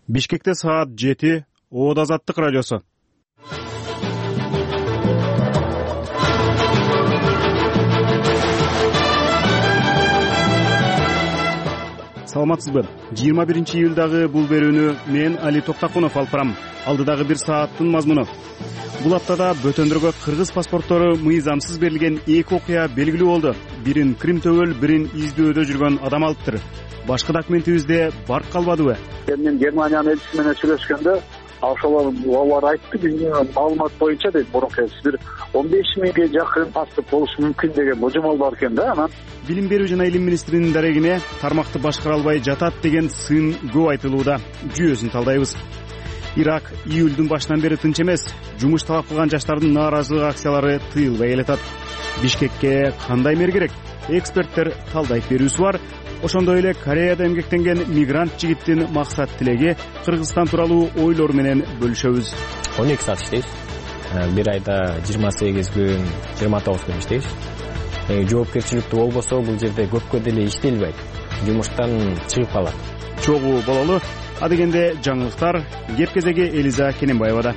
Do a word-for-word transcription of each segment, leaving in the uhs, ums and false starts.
Бишкекте саат жети, Оод Азаттык радиосу. Саламатсызбы? жыйырма биринчи июлдагы бул берүүнү мен Али Токтакунов алып барам. Алдыдагы бир сааттын мазмуну. Бул аптада бөтөндөргө кыргыз паспорттору мыйзамсыз берилген эки окуя белгилүү болду. Бирин Крим Төгөл, бирин издөөдө жүргөн адам алыптыр. Башкы документибизде барк калбадыбы? Мен Германиянын элчиси менен сүйлөшкөндө ошолор алар айтты, биздин маалымат боюнча дейт, мурунку бир он беш миңге жакын паспорт болушу мүмкүн деген божомол бар экен да. Анан Билим берүү жана илим министринин дарегине тармакты башкара албай жатат деген сын көп айтылууда. Жүйөсүн талдайбыз. Ирак июлдун башынан бери тынч эмес. Жумуш талап кылган жаштардын нааразылык акциялары тыйылбай келатат. Бишкекке кандай мер керек? Эксперттер талдайт берүүсү бар. Ошондой эле Кореяда эмгектенген мигрант жигиттин максат тилеги Кыргызстан тууралуу ойлор менен бөлүшөбүз. он эки саат иштейбиз. Бир айда жыйырма сегиз күн, жыйырма тогуз күн иштейбиз. Жоопкерчиликтүү болбосо бул жерде көпкө деле иштелбейт. Жумуштан чыгып калат. Чогуу бололу. Адегенде жаңылыктар кеп кезеги Элиза Кененбаевада.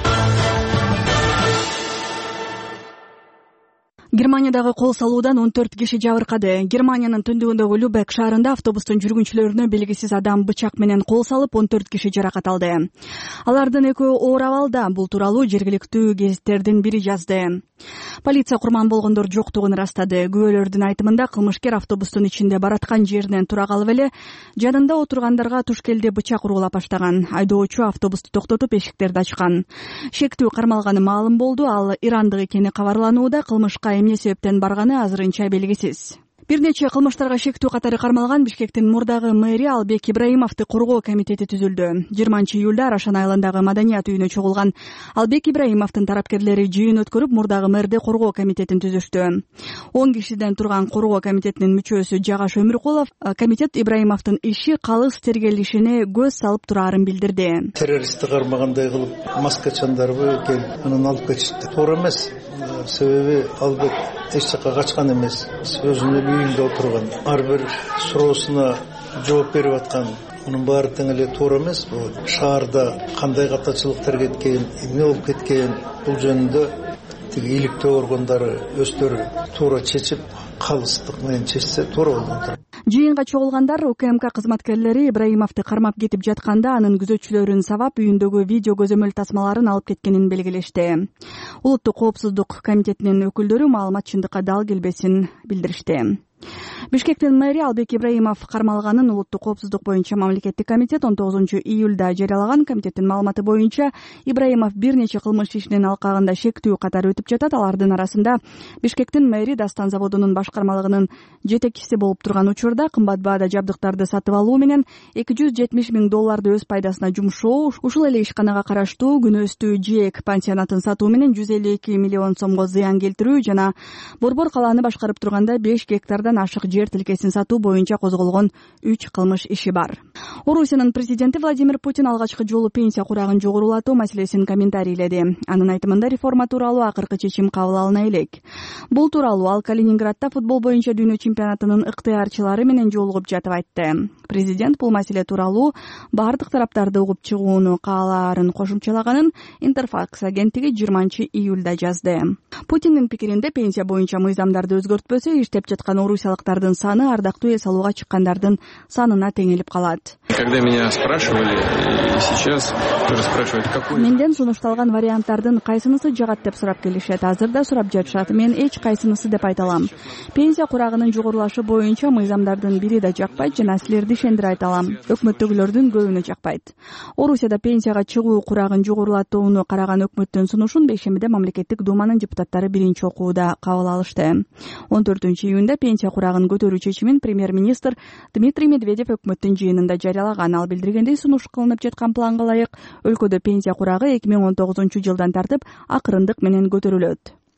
Германиядагы кол салуудан он төрт киши жабыркады. Германиянын түндүгүндөгү Любек шаарында автобустун жүргүнчүлөрүнө белгисиз адам бычак менен кол салып, он төрт киши жаракат алды. Алардын экөө оор абалда. Бул тууралуу жергиликтүү гезиттердин бири жазды. Полиция курман болгондор жоктугун ырастады. Күбөлөрдүн айтымында кылмышкер автобустун ичинде бараткан жеринен тура калып эле жанында отургандарга туш келди бычак ургулап баштаган. Айдоочу автобусту токтотуп эшиктерди ачкан. Шектүү кармалганы маалым болду. Ал ирандык экени кабарланууда. Кылмышка эмне себептен барганы азырынча белгисиз. Бир нече кылмыштарга шектүү катары кармалган Бишкектин мурдагы мэри Албек Ибраимовду коргоо комитети түзүлдү. жыйырманчы июлда Рашан айылындагы маданият үйүнө чогулган Албек Ибраимовдун тарапкерлери жыйын өткөрүп, мурдагы мэрди коргоо комитетин түзүштү. он кишиден турган коргоо комитетинин мүчөсү Жагаш Өмүркулов комитет Ибраимовдун иши калыс тергелишине көз салып турарын билдирди. Террористти кармагандай кылып маскачандарбы келип анан алып кетишти. Туура эмес. Себеби Албек эч жакка качкан эмес. Өзүнүн үйүндө отурган. Ар бир суроосуна жооп берип аткан. Мунун баары тең эле туура эмес. Бул шаарда кандай катачылыктар кеткен, эмне болуп кеткен, бул жөнүндө тиги иликтөө органдары өздөрү туура чечип, калыстык менен чечсе туура болот. Жыйынга чогулгандар УКМК кызматкерлери Ибраимовду кармап кетип жатканда анын күзөтчүлөрүн сабап, үйүндөгү видео көзөмөл тасмаларын алып кеткенин белгилешти. Улуттук коопсуздук комитетинин өкүлдөрү маалымат чындыкка дал келбесин билдиришти. Бишкектин мэри Албек Ибраимов кармалганын улуттук коопсуздук боюнча мамлекеттик комитет он тогузунчу июлда жарыялаган. Комитеттин маалыматы боюнча Ибраимов бир нече кылмыш ишинин алкагында шектүү катары өтүп жатат. Алардын арасында Бишкектин мэри Дастан заводунун башкармалыгынын жетекчиси болуп турган учурда кымбат баада жабдыктарды сатып алуу менен эки жүз жетимиш миң долларды өз пайдасына жумшоо, ушул эле ишканага караштуу күнөөстүү Жэк пансионатын сатуу менен жүз элүү эки миллион сомго зыян келтирүү жана Борбор калааны башкарып турганда беш гектардан ашык жер тилкесин сатуу боюнча козголгон үч кылмыш иши бар. Орусиянын президенти Владимир Путин алгачкы жолу пенсия курагын жогорулатуу маселесин комментарийледи. Анын айтымында реформа тууралуу акыркы чечим кабыл алына элек. Бул тууралуу ал Калининградда футбол боюнча дүйнө чемпионатынын ыктыярчылары менен жолугуп жатып айтты. Президент бул маселе тууралуу бардык тараптарды угуп чыгууну каалаарын кошумчалаганын Интерфакс агенттиги жыйырманчы июлда жазды. Путиндин пикиринде пенсия боюнча мыйзамдарды өзгөртпөсө иштеп жаткан орусиялыктардын саны ардактуу эс алууга чыккандардын санына теңелип калат. Когда меня спрашивали, и сейчас тоже спрашивают, какой... Менден сунушталган варианттардын кайсынысы жагат деп сурап келишет. Азыр да сурап жатышат. Мен эч кайсынысы деп айта алам. Пенсия курагынын жогорулашы боюнча мыйзамдардын бири да жакпайт жана силерди ишендире айта алам. Өкмөттөгүлөрдүн көбүнө жакпайт. Орусияда пенсияга чыгуу курагын жогорулатууну караган өкмөттүн сунушун бейшембиде мамлекеттик думанын депутаттары биринчи окууда кабыл алышты. он төртүнчү июнда пенсия курагын көтөрүү чечимин премьер-министр Дмитрий Медведев өкмөттүн жыйынында жарыялаган. Ал билдиргендей, сунуш кылынып жаткан планга ылайык өлкөдө пенсия курагы эки миң он тогузунчу жылдан тартып акырындык менен көтөрүлөт.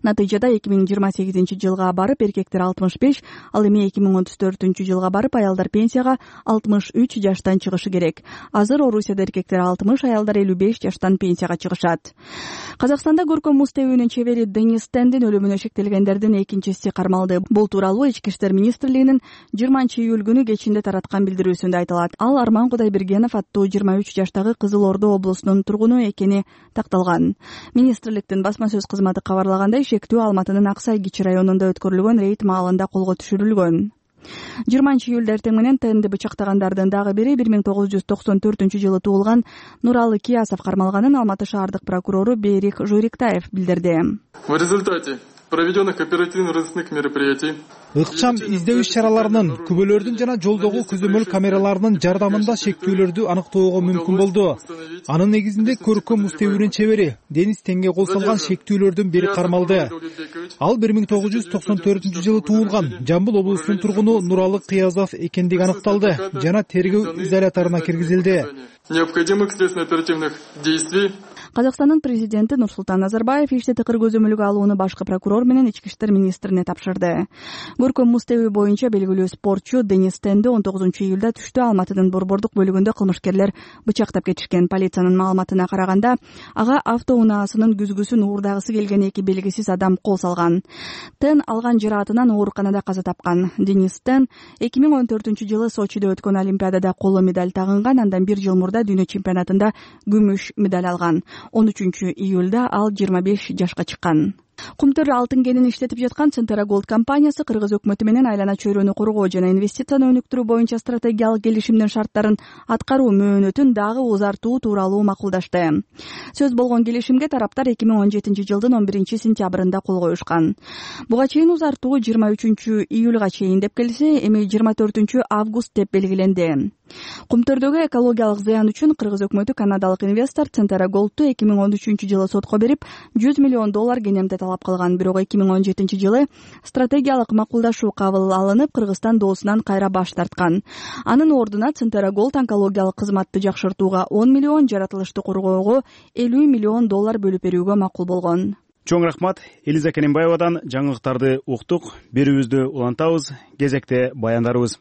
Натыйжада эки миң жыйырма сегизинчи жылга барып эркектер алтымыш беш, ал эми эки миң отуз төртүнчү жылга барып аялдар пенсияга алтымыш үч жаштан чыгышы керек. Азыр Орусияда эркектер алтымыш, аялдар элүү беш жаштан пенсияга чыгышат. Казакстанда көркөм муз тебүүнүн чебери Денис Тендин өлүмүнө шектелгендердин экинчиси кармалды. Бул тууралуу Ички иштер министрлигинин жыйырманчы июль күнү кечинде тараткан билдирүүсүндө айтылат. Ал Арман Кудайбергенов аттуу жыйырма үч жаштагы Кызыл Ордо облусунун тургуну экени такталган. Министрликтин басма сөз кызматы кабарлагандай, шектүү Алматынын Аксай Кичи районунда өткөрүлгөн рейд маалында колго түшүрүлгөн. жыйырманчы июлда эртең менен Тенди бычактагандардын дагы бири бир миң тогуз жүз токсон төртүнчү жылы туулган Нуралы Киясов кармалганын Алматы шаардык прокурору Берик Журиктаев билдирди. В результате проведенных оперативно-розыскных мероприятий ыкчам издөө иш-чараларынын, күбөлөрдүн жана жолдогу көзөмөл камераларынын жардамында шектүүлөрдү аныктоого мүмкүн болду. Анын негизинде көркөм муз тебүүнүн чебери Денис Тенге кол салган шектүүлөрдүн бири кармалды. Ал бир миң тогуз жүз токсон төртүнчү жылы туулган Жамбыл облусунун тургуну Нуралы Киязов экендиги аныкталды жана тергөө изоляторуна киргизилди. Необходимых следственно-оперативных действий Казакстандын президенти Нурсултан Назарбаев ишти тыкыр көзөмөлгө алууну башкы прокурор менен ички иштер министрине тапшырды. Көркөм муз тебүү боюнча белгилүү спортчу Денис Тенди он тогузунчу июлда түштө Алматынын борбордук бөлүгүндө кылмышкерлер бычактап кетишкен. Полициянын маалыматына караганда, ага автоунаасынын күзгүсүн уурдагысы келген эки белгисиз адам кол салган. Тен алган жараатынан ооруканада каза тапкан. Денис Тен эки миң он төртүнчү жылы Сочидо өткөн Олимпиадада коло медаль тагынган, андан бир жыл мурда дүйнө чемпионатында күмүш медаль алган. он үчүнчү июлда ал жыйырма беш жашка чыккан. Кумтөр алтын кенин иштетип жаткан Центера Голд компаниясы Кыргыз өкмөтү менен айлана чөйрөнү коргоо жана инвестицияны өнүктүрүү боюнча стратегиялык келишимдин шарттарын аткаруу мөөнөтүн дагы узартуу тууралуу макулдашты. Сөз болгон келишимге тараптар эки миң он жетинчи жылдын он биринчи сентябрында кол коюшкан. Буга чейин узартуу жыйырма үчүнчү июлга чейин деп келсе, эми жыйырма төртүнчү август деп белгиленди. Кумтөрдөгү экологиялык зыян үчүн Кыргыз өкмөтү канадалык инвестор Центера Голдту эки миң он үчүнчү жылы сотко берип, жүз миллион доллар кенемте талап кылган. Бирок эки миң он жетинчи жылы стратегиялык макулдашуу кабыл алынып, Кыргызстан доосунан кайра баш тарткан. Анын ордуна Центера Голд онкологиялык кызматты жакшыртууга он миллион, жаратылышты коргоого элүү миллион доллар бөлүп берүүгө макул болгон. Чоң рахмат. Элиза Кененбаевадан жаңылыктарды уктук. Берүүбүздү улантабыз. Кезекте баяндарыбыз.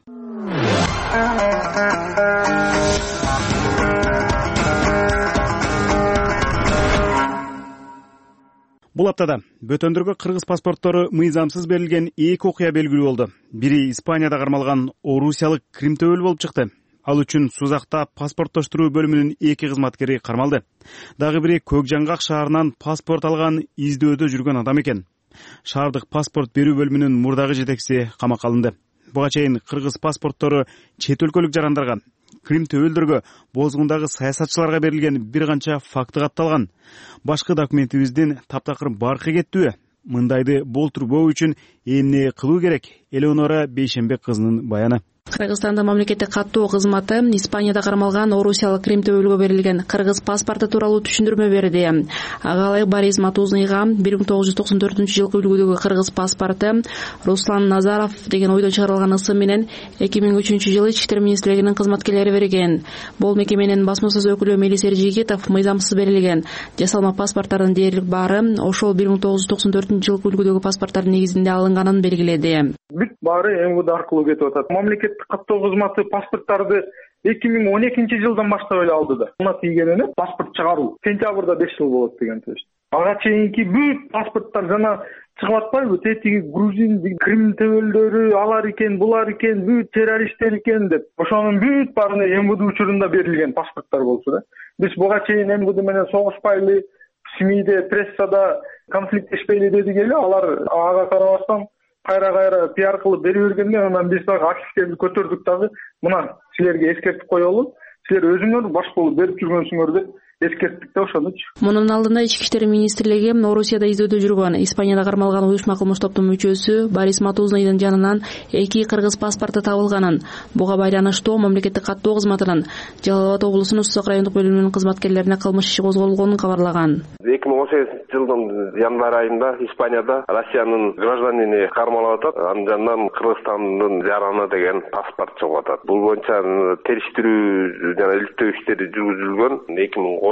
Бул аптада бөтөндөргө кыргыз паспорттору мыйзамсыз берилген эки окуя белгилүү болду. Бири Испанияда кармалган орусиялык кримтөбөл болуп чыкты. Ал үчүн Сузакта паспорттоштуруу бөлүмүнүн эки кызматкери кармалды. Дагы бири Көк Жаңгак шаарынан паспорт алган издөөдө жүргөн адам экен. Шаардык паспорт берүү бөлүмүнүн мурдагы жетекчиси камакка алынды. Буга чейин кыргыз паспорттору чет өлкөлүк жарандарга, кримтөбөлдөргө, бозгундагы саясатчыларга берилген бир канча факты катталган. Башкы документибиздин таптакыр баркы кеттүбү? Мындайды болтурбоо үчүн эмне кылуу керек? Элеонора Бейшембек кызынын баяны. Кыргызстандын мамлекеттик каттоо кызматы Испанияда кармалган орусиялык кримтөбөлгө берилген кыргыз паспорту тууралуу түшүндүрмө берди. Ага ылайык Борис Матузныйга бир миң тогуз жүз токсон төртүнчү жылкы үлгүдөгү кыргыз паспорту Руслан Назаров деген ойдон чыгарылган ысым менен эки миң үчүнчү жылы Ички иштер министрлигинин кызматкерлери берген. Бул мекеменин басма сөз өкүлү Мелис Эржигитов мыйзамсыз берилген жасалма паспорттардын дээрлик баары ошол бир миң тогуз жүз токсон төртүнчү жылкы үлгүдөгү паспорттардын негизинде алынганын белгиледи. Бүт баары МВД аркылуу кетип атат. Мамлекеттик каттоо кызматы паспорттарды эки миң он экинчи жылдан баштап эле алды да. Мына тийгенин паспорт чыгаруу сентябрда беш жыл болот деген сөз. Ага чейинки бүт паспорттар жана чыгып атпайбы? Тетиги грузин кримтөбөлдөрү алар экен, булар экен, бүт террористтер экен деп. Ошонун бүт баарына МВД учурунда берилген паспорттар болчу да. Биз буга чейин МВД менен согушпайлы, СМИде, прессада конфликттешпейли дедик эле, алар ага карабастан кайра-кайра пиар кылып бере бергенде анан биз дагы активдерди көтөрдүк дагы. Мына силерге эскертип коелу. Силер өзүңөр баш болуп берип жүргөнсүңөр деп эскерттик да ошонучу. Мунун алдында Ички иштер министрлиги Орусияда издөөдө жүргөн Испанияда кармалган уюшма кылмыш топтун мүчөсү Борис Матузныйдын жанынан эки кыргыз паспорту табылганын. Буга байланыштуу мамлекеттик каттоо кызматынын Жалал Абад облусунун Сузак райондук бөлүмүнүн кызматкерлерине кылмыш иши козголгонун кабарлаган. эки миң он сегизинчи жылдын январь айында Испанияда Россиянын гражданини кармалып атат. Анын жанынан Кыргызстандын жараны деген паспорт чыгып атат. Бул боюнча териштирүү жана иликтөө иштери жүргүзүлгөн. эки миң он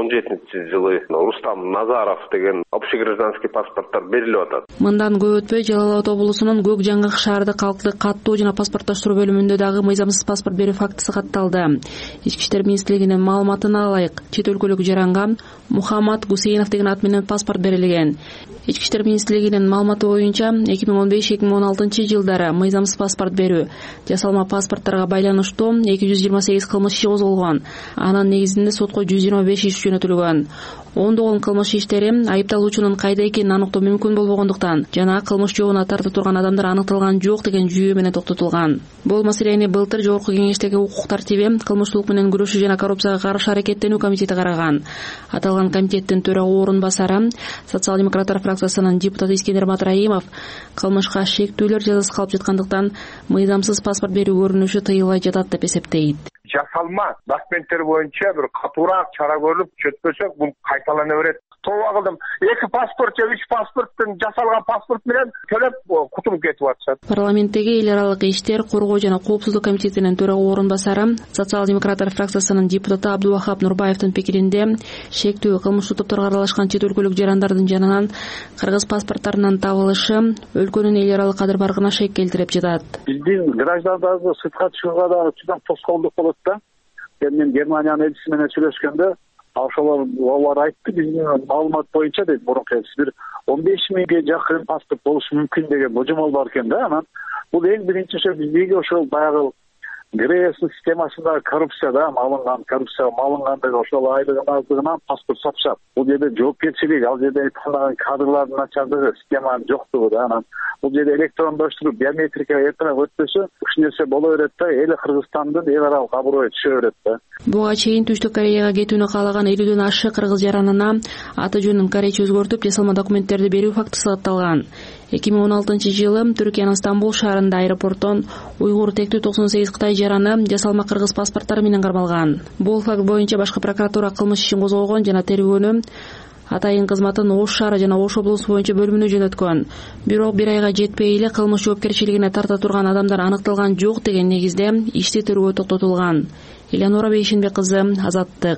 он жетинчи жылы Рустам Назаров деген общегражданский паспорттар берилип атат. Мындан көп өтпөй Жалал Абад облусунун Көк Жаңгак шаардык калктык каттоо жана паспорттоштуруу бөлүмүндө дагы мыйзамсыз паспорт берүү фактысы катталды. Ички иштер министрлигинин маалыматына ылайык, чет өлкөлүк жаранга Мухаммад Гусейнов деген ат менен паспорт берилген. Ички иштер министрлигинин маалыматы боюнча эки миң он беш эки миң он алтынчы жылдары мыйзамсыз паспорт берүү, жасалма паспорттарга байланыштуу эки жүз жыйырма сегиз кылмыш иши козголгон. Анын негизинде сотко жүз жыйырма беш иш жөнөтүлгөн. Ондогон кылмыш иштери айыпталуучунун кайда экенин аныктоо мүмкүн болбогондуктан жана кылмыш жообуна тартып турган адамдар аныкталган жок деген жүйө менен токтотулган. Бул маселени былтыр Жогорку Кеңештеги укук тартиби, кылмыштуулук менен күрөшүү жана коррупцияга каршы аракеттенүү комитети караган. Аталган комитеттин төрага орун басары, социал-демократтар фракциясынын депутаты Искендер Матраимов кылмышка шектүүлөр жазасы калып жаткандыктан мыйзамсыз паспорт берүү көрүнүшү тыйылбай жатат деп эсептейт. Жасалма документтер боюнча бир катуураак чара көрүлүп чөтпөсөк бул кайталана берет. Тооба кылдым. Эки паспорт же үч паспорттун жасалган паспорт менен төлөп кутум кетип атышат. Парламенттеги эл аралык иштер, коргоо жана коопсуздук комитетинин төрага орун басары, социал-демократтар фракциясынын депутаты Абдувахап Нурбаевдин пикиринде шектүү кылмыштуу топторго аралашкан чет өлкөлүк жарандардын жанынан кыргыз паспорттарынын табылышы өлкөнүн эл аралык кадыр-баркына шек келтирип жатат. Биздин граждандарды сыртка чыгууга да чыдам тоскоолдук болот да. Мен Германиянын элчиси менен сүйлөшкөндө ошолор алар айтты, биздин маалымат боюнча дейт, мурунку бир он беш миңге жакын паспорт болушу мүмкүн деген божомол бар экен да. Анан бул эң биринчи ошо биздеги ошол баягы ГРС системасында коррупцияда алынган, коррупцияга малынгандыгы, ошол айлыгын аздыгынан паспорт сатышат. Бул жерде жоопкерчилик, ал жерде айткандагы кадрлардын начардыгы, системанын жоктугу да. Анан бул жерде электрондоштуруп, биометрика эртең өтпөсө, ушул нерсе боло берет да, эли Кыргызстандын эл аралык аброю түшө берет да. Буга чейин Түштүк Кореяга кетүүнү каалаган элүүдөн ашык кыргыз жаранына аты жөнүн корейче өзгөртүп, жасалма документтерди берүү фактысы катталган. эки миң он алтынчы жылы Түркиянын Стамбул шаарында аэропорттон уйгур тектүү токсон сегиз кытай жараны жасалма кыргыз паспорттары менен кармалган. Бул факт боюнча башкы прокуратура кылмыш ишин козгогон жана терөөнү атайын кызматын Ош шаары жана Ош облусу боюнча бөлүмүнө жөнөткөн. Бирок бир айга жетпей эле кылмыш жоопкерчилигине тарта турган адамдар аныкталган жок деген негизде ишти терөө токтотулган. Элеонора Бейшенбек кызы, Азаттык.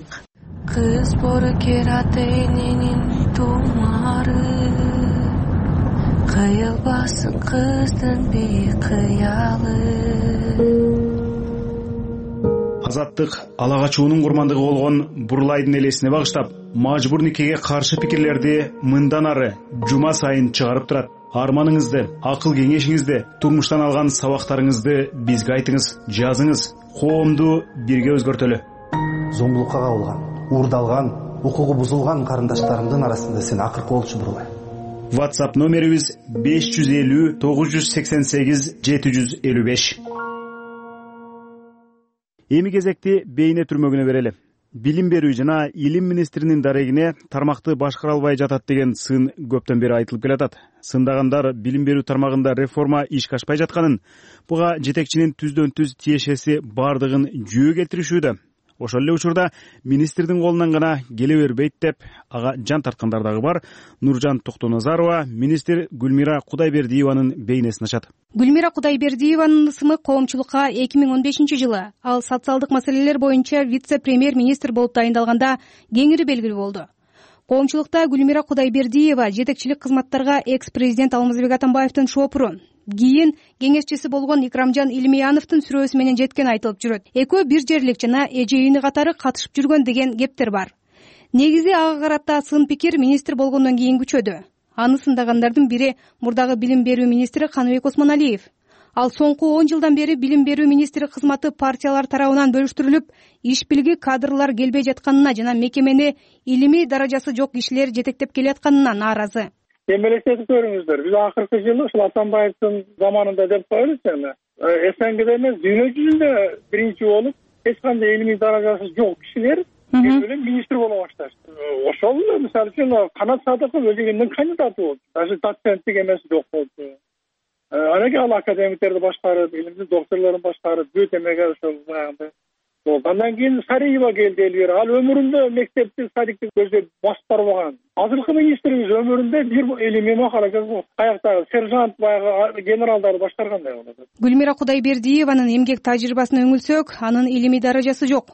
Кыз боркератенин тумары кыйылбасын кыздын бейкыялы. Азаттык ала качуунун курмандыгы болгон Бурлайдын элесине багыштап, мажбур никеге каршы пикирлерди мындан ары жума сайын чыгарып турат. Арманыңызды, акыл кеңешиңизди, турмуштан алган сабактарыңызды бизге айтыңыз, жазыңыз. Коомду бирге өзгөртөлү. Зомбулукка кабылган, уурдалган, укугу бузулган карындаштарымдын арасында сен акыркы болчу Бурлай. WhatsApp номерибиз беш жүз элүү тогуз жүз сексен сегиз жети жүз элүү беш. Эми кезекти бейне түрмөгүнө берели. Билим берүү жана илим министринин дарегине тармакты башкара албай жатат деген сын көптөн бери айтылып келатат. Сындагандар билим берүү тармагында реформа ишке ашпай жатканын, буга жетекчинин түздөн түз тиешеси бардыгын жүйө келтиришүүдө. Ошол эле учурда министрдин колунан гана келе бербейт деп ага жан тарткандар дагы бар. Нуржан Токтоназарова министр Гүлмира Кудайбердиеванын бейнесин ачат. Гүлмира Кудайбердиеванын ысымы коомчулукка эки миң он бешинчи жылы ал социалдык маселелер боюнча вице-премьер-министр болуп дайындалганда кеңири белгилүү болду. Коомчулукта Гүлмира Кудайбердиева жетекчилик кызматтарга экс-президент Алмазбек Атамбаевдин шопуру, кийин кеңешчиси болгон Икрамжан Илмияновдун сүрөөсү менен жеткени айтылып жүрөт. Экөө бир жерлик жана эже-ини катары катышып жүргөн деген кептер бар. Негизи ага карата сын пикир министр болгондон кийин күчөдү. Аны сындагандардын бири мурдагы билим берүү министри Каныбек Осмоналиев. Ал соңку он жылдан бери билим берүү министри кызматы партиялар тарабынан бөлүштүрүлүп, иш билги кадрлар келбей жатканына жана мекемени илимий даражасы жок кишилер жетектеп келатканына нааразы. Эми элестетип көрүңүздөр, биз акыркы жылы ушул Атамбаевдин заманында деп коелучу эми СНГде эмес, дүйнө жүзүндө биринчи болуп, эч кандай илимий даражасы жок кишилер менен министр боло башташты. Ошол мисалы үчүн Канат Садыков өзүнүн кандидаты болду. Даже доценттик эмес жок болду. Анан ал академиктерди башкарып, илимдин докторлорун башкарып, бүт эмеге ошол баягындай болду. Андан кийин Сариева келди элбери. Ал өмүрүндө мектепти, садикти көздөп басып барбаган. Азыркы министрибиз өмүрүндө бир илимий макала жазган. Каякта сержант баягы генералдарды башкаргандай болот. Гүлмира Кудайбердиеванын эмгек тажрыйбасына үңүлсөк, анын илимий даражасы жок.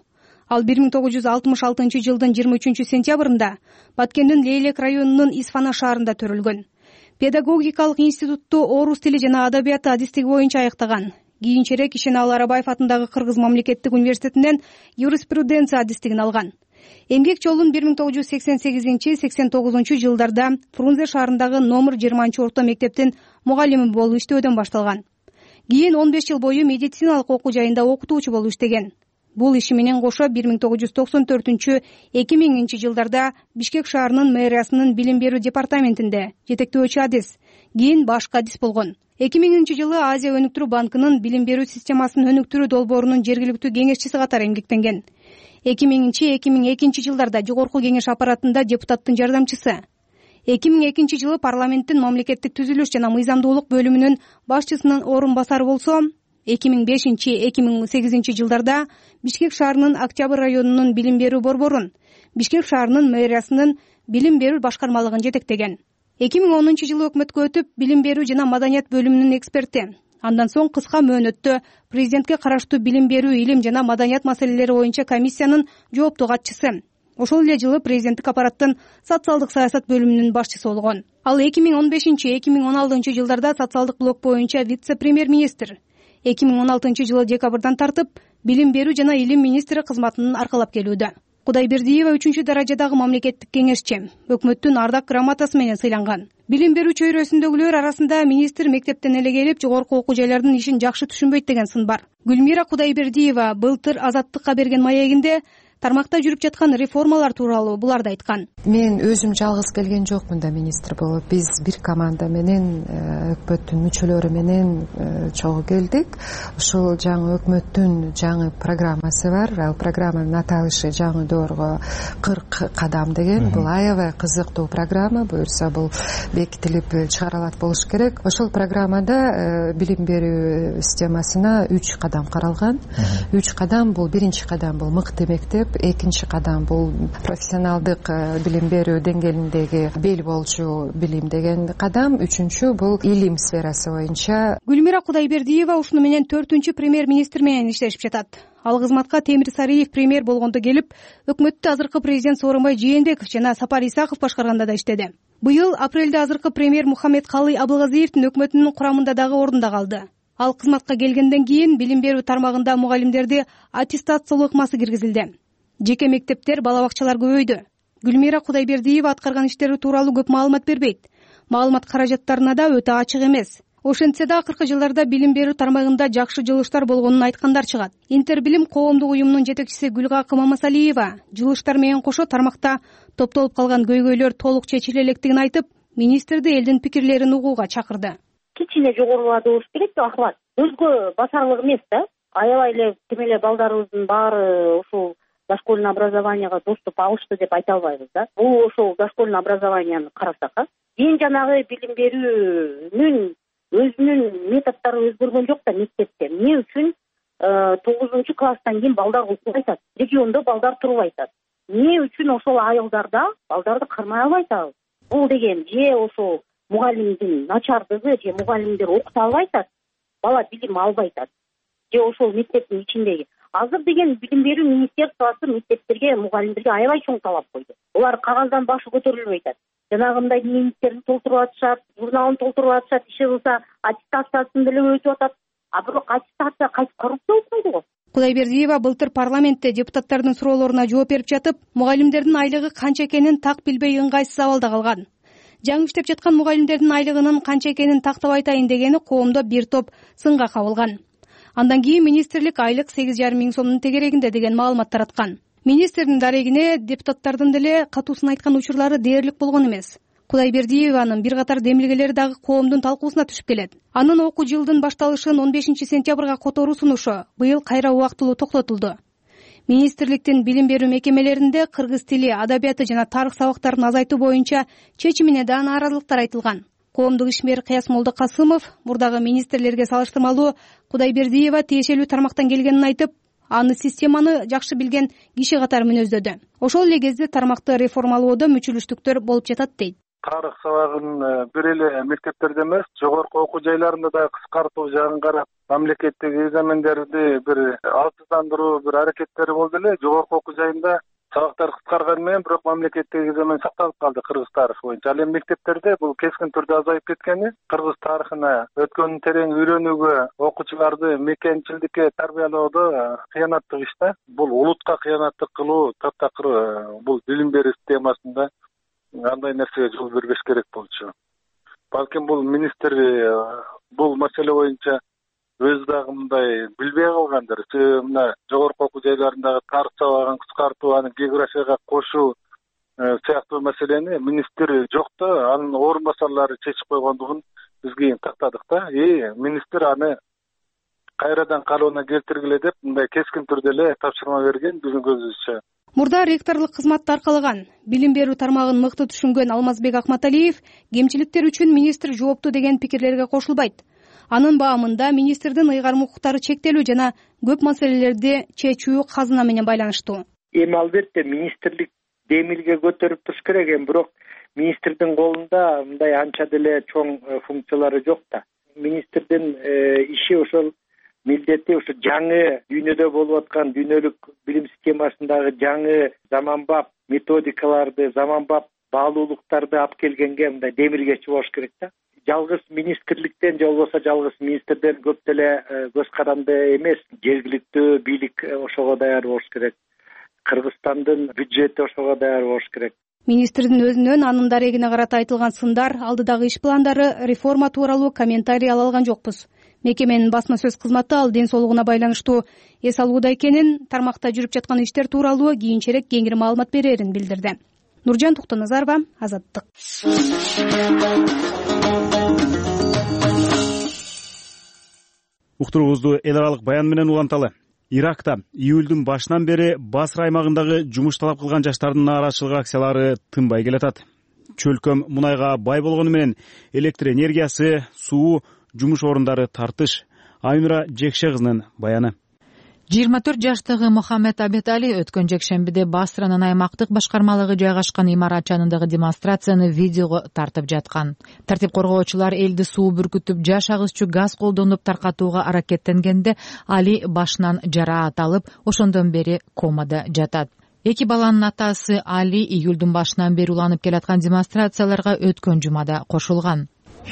ал бир миң тогуз жүз алтымыш алтынчы жылдын жыйырма үчүнчү сентябрында Баткендин Лейлек районунун Исфана шаарында төрөлгөн. Педагогикалык институтту орус тили жана адабияты адистиги боюнча аяктаган. Кийинчерээк Ишеналы Арабаев атындагы Кыргыз мамлекеттик университетинен юриспруденция адистигин алган. Эмгек жолун бир миң тогуз жүз сексен сегизинчи сексен тогузунчу жылдарда Фрунзе шаарындагы номер жыйырманчы орто мектептин мугалими болуп иштөөдөн башталган. Кийин он беш жыл бою медициналык окуу жайында окутуучу болуп иштеген. Бул иши менен кошо бир миң тогуз жүз токсон төртүнчү эки миңинчи жылдарда Бишкек шаарынын мэриясынын билим берүү департаментинде жетектөөчү адис, кийин башкы адис болгон. эки миңинчи жылы Азия өнүктүрүү банкынын билим берүү системасын өнүктүрүү долбоорунун жергиликтүү кеңешчиси катары эмгектенген. эки миңинчи эки миң экинчи жылдарда жогорку кеңеш аппаратында депутаттын жардамчысы. эки миң экинчи жылы парламенттин мамлекеттик түзүлүш жана мыйзамдуулук бөлүмүнүн башчысынын орун басары болсо, эки миң бешинчи эки миң сегизинчи жылдарда Бишкек шаарынын Октябрь районунун билим берүү борборун, Бишкек шаарынын мэриясынын билим берүү башкармалыгын жетектеген. эки миң онунчу жылы өкмөткө өтүп, билим берүү жана маданият бөлүмүнүн эксперти. Андан соң кыска мөөнөттө президентке караштуу билим берүү, илим жана маданият маселелери боюнча комиссиянын жооптуу катчысы. Ошол эле жылы президенттик аппараттын социалдык саясат бөлүмүнүн башчысы болгон. Ал эки миң он бешинчи эки миң он алтынчы жылдарда социалдык блок боюнча вице-премьер-министр. эки миң он алтынчы жылы декабрдан тартып билим берүү жана илим министри кызматын аркалап келүүдө. Кудайбердиева үчүнчү даражадагы мамлекеттик кеңешчи, өкмөттүн ардак грамотасы менен сыйланган. Билим берүү чөйрөсүндөгүлөр арасында министр мектептен эле келип, жогорку окуу жайлардын ишин жакшы түшүнбөйт деген сын бар. Гүлмира Кудайбердиева былтыр Азаттыкка берген маегинде тармакта жүрүп жаткан реформалар тууралуу буларды айткан. Мен өзүм жалгыз келген жокмун да министр болуп. Биз бир команда менен өкмөттүн мүчөлөрү менен чогуу келдик. Ушул жаңы өкмөттүн жаңы программасы бар. Ал программанын аталышы жаңы доорго кырк кадам деген. Бул аябай кызыктуу программа. Буюрса бул бекитилип чыгарылат болуш керек. Ошол программада билим берүү системасына үч кадам каралган. үч кадам бул биринчи кадам бул мыкты мектеп. Экинчи кадам бул профессионалдык билим берүү деңгээлиндеги бел болчу билим деген кадам. Үчүнчү бул илим сферасы боюнча. Гүлмира Кудайбердиева ушуну менен төртүнчү премьер-министр менен иштешип жатат. Ал кызматка Темир Сариев премьер болгондо келип, өкмөттү азыркы президент Сооронбай Жээнбеков жана Сапар Исаков башкарганда да иштеди. Быйыл апрелде азыркы премьер Мухаммедкалый Абылгазиевдин өкмөтүнүн курамында дагы орунда калды. Ал кызматка келгенден кийин билим берүү тармагында мугалимдерди аттестациялоо ыкмасы киргизилди. Жеке мектептер, бала бакчалар көбөйдү. Гүлмира Кудайбердиева аткарган иштери тууралуу көп маалымат бербейт. Маалымат каражаттарына да өтө ачык эмес. Ошентсе да акыркы жылдарда билим берүү тармагында жакшы жылыштар болгонун айткандар чыгат. Интербилим коомдук уюмунун жетекчиси Гүлгакы Мамасалиева жылыштар менен кошо тармакта топтолуп калган көйгөйлөр толук чечиле электерин айтып, министрди элдин пикирлерин угууга чакырды. Кичине жогоруладыбыз керек охват. Өзгө басарлык эмес да. Аябай эле ким эле балдарыбыздын баары ушул дошкольный образованияга доступ алышты деп айта албайбыз да. Бул ошол дошкольный образованияны карасак, кийин жанагы билим берүүнүн өзүнүн методдору өзгөргөн жок да мектепте. Эмне үчүн тогузунчу класстан кийин балдар окубай атат, региондо балдар турбай атат. Эмне үчүн ошол айылдарда балдарды кармай албай атабыз? Бул деген же ошол мугалимдин начардыгы, же мугалимдер окута албай атат, бала билим албай атат, же ошол мектептин ичиндеги. Азыр деген билим берүү министерствосы мектептерге, мугалимдерге аябай чоң талап койду. Булар кагаздан башы көтөрүлбөй атат. Жанагындай дневниктерин толтуруп атышат, журналын толтуруп атышат, иши кылса аттестациясын деле өтүп атат. А бирок аттестация кайтып коррупция болбойду го. Кудайбердиева былтыр парламентте депутаттардын суроолоруна жооп берип жатып, мугалимдердин айлыгы канча экенин так билбей ыңгайсыз абалда калган. Жаңы иштеп жаткан мугалимдердин айлыгынын канча экенин тактап айтайын дегени коомдо бир топ сынга кабылган. Андан кийин министрлик айлык сегиз жарым миң сомдун тегерегинде деген маалымат тараткан. Министрдин дарегине депутаттардын деле катуусын айткан учурлары дээрлик болгон эмес. Кудайбердиеванын бир катар демилгелери дагы коомдун талкуусуна түшүп келет. Анын окуу жылдын башталышын он бешинчи сентябрга которуу сунушу быйыл кайра убактылуу токтотулду. Министрликтин билим берүү мекемелеринде кыргыз тили, адабияты жана тарых сабактарын азайтуу боюнча чечимине да нааразылыктар айтылган. Коомдук ишмер Кыяс Молдокасымов мурдагы министрлерге салыштырмалуу Кудайбердиева тиешелүү тармактан келгенин айтып, аны системаны жакшы билген киши катары мүнөздөдү. Ошол эле кезде тармакты реформалоодо мүчүлүштүктөр болуп жатат дейт. тарых сабагын бир эле мектептерде эмес, жогорку окуу жайларында да кыскартуу жагын карап, мамлекеттик экзамендерди бир алсыздандыруу бир аракеттери болду эле. Жогорку окуу жайында сабактар кыскарганы менен, бирок мамлекеттик экзамен сакталып калды кыргыз тарыхы боюнча. Ал эми мектептерде бул кескин түрдө азайып кеткени, кыргыз тарыхына өткөнүн терең үйрөнүүгө, окуучуларды мекенчилдикке тарбиялоодо кыянаттык иш да. Бул улутка кыянаттык кылуу таптакыр бул билим берүү системасында андай нерсеге жол бербеш керек болчу. Балким бул министр бул маселе боюнча өзү дагы мындай билбей калгандыр. Себеби мына жогорку окуу жайларындагы тарых сабагын кыскартуу, аны географияга кошуу сыяктуу маселени министр жок да, анын орун басарлары чечип койгондугун биз кийин тактадык да. И министр аны кайрадан калыбына келтиргиле деп мындай кескин түрдө эле тапшырма берген биздин көзүбүзчө. Мурда ректорлук кызматты аркалаган, билим берүү тармагын мыкты түшүнгөн Алмазбек Акматалиев кемчиликтер үчүн министр жоопту деген пикирлерге кошулбайт. Анын баамында министрдин ыйгарым укуктары чектелүү жана көп маселелерди чечүү казына менен байланыштуу. Эми албетте министрлик демилге көтөрүп туруш керек, эми бирок министрдин колунда мындай анча деле чоң функциялары жок да. Министрдин иши ошол милдети ушу жаңы дүйнөдө болуп аткан дүйнөлүк билим системасындагы жаңы заманбап методикаларды, заманбап баалуулуктарды алып келгенге мындай демилгечи болуш керек да. Жалгыз министрликтен же болбосо жалгыз министрден көп деле көз каранды эмес, жергиликтүү бийлик ошого даяр болуш керек. Кыргызстандын бюджети ошого даяр болуш керек. Министрдин өзүнөн анын дарегине карата айтылган сындар, алдыдагы иш пландары, реформа тууралуу комментарий ала алган жокпуз. Мекеменин басма сөз кызматы ал ден соолугуна байланыштуу эс алууда экенин, тармакта жүрүп жаткан иштер тууралуу кийинчерээк кеңири маалымат берерин билдирди. Нуржан Токтоназарова, Азаттык. Уктуруубузду эл аралык баян менен уланталы. Иракта июлдун башынан бери Басра аймагындагы жумуш талап кылган жаштардын нааразычылык акциялары тынбай келатат. Чөлкөм мунайга бай болгону менен электр энергиясы, суу, жумуш орундары тартыш. Аймира Жекше кызынын баяны. жыйырма төрт жаштагы Мухаммед Абетали өткөн жекшембиде Басранын аймактык башкармалыгы жайгашкан имарат жанындагы демонстрацияны видеого тартып жаткан. Тартип коргоочулар элди суу бүркүтүп, жаш агызчу газ колдонуп таркатууга аракеттенгенде Али башынан жараат алып, ошондон бери комада жатат. Эки баланын атасы Али июлдун башынан бери уланып келаткан демонстрацияларга өткөн жумада кошулган.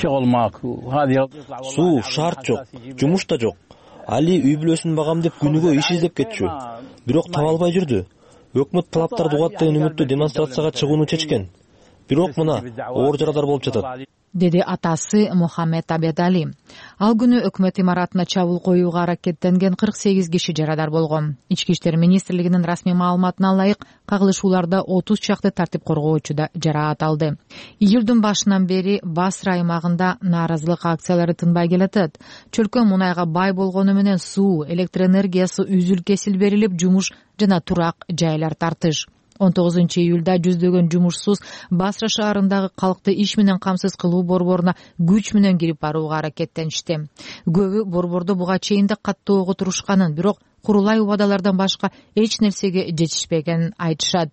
Суу, шарт жок, жумуш да жок. Али үй бүлөсүн багам деп күнүгө иш издеп кетчү. Бирок таба албай жүрдү. Өкмөт талаптарды угат деген үмүттө демонстрацияга чыгууну чечкен. Бирок мына оор жарадар болуп жатат, деди атасы Мухаммед Абедали. Ал күнү өкмөт имаратына чабуул коюуга аракеттенген кырк сегиз киши жарадар болгон. Ички иштер министрлигинин расмий маалыматына ылайык, кагылышууларда отуз чакты тартип коргоочу да жараат алды. Июлдун башынан бери Басра аймагында нааразылык акциялары тынбай келатат. Чөлкөм мунайга бай болгону менен суу, электр энергиясы үзүл-кесил берилип, жумуш жана турак жайлар тартыш. он тогузунчу июлда жүздөгөн жумушсуз Басра шаарындагы калкты иш менен камсыз кылуу борборуна күч менен кирип барууга аракеттеништи. Көбү борбордо буга чейин да каттуу ого турушканын, бирок курулай убадалардан башка эч нерсеге жетишпегенин айтышат.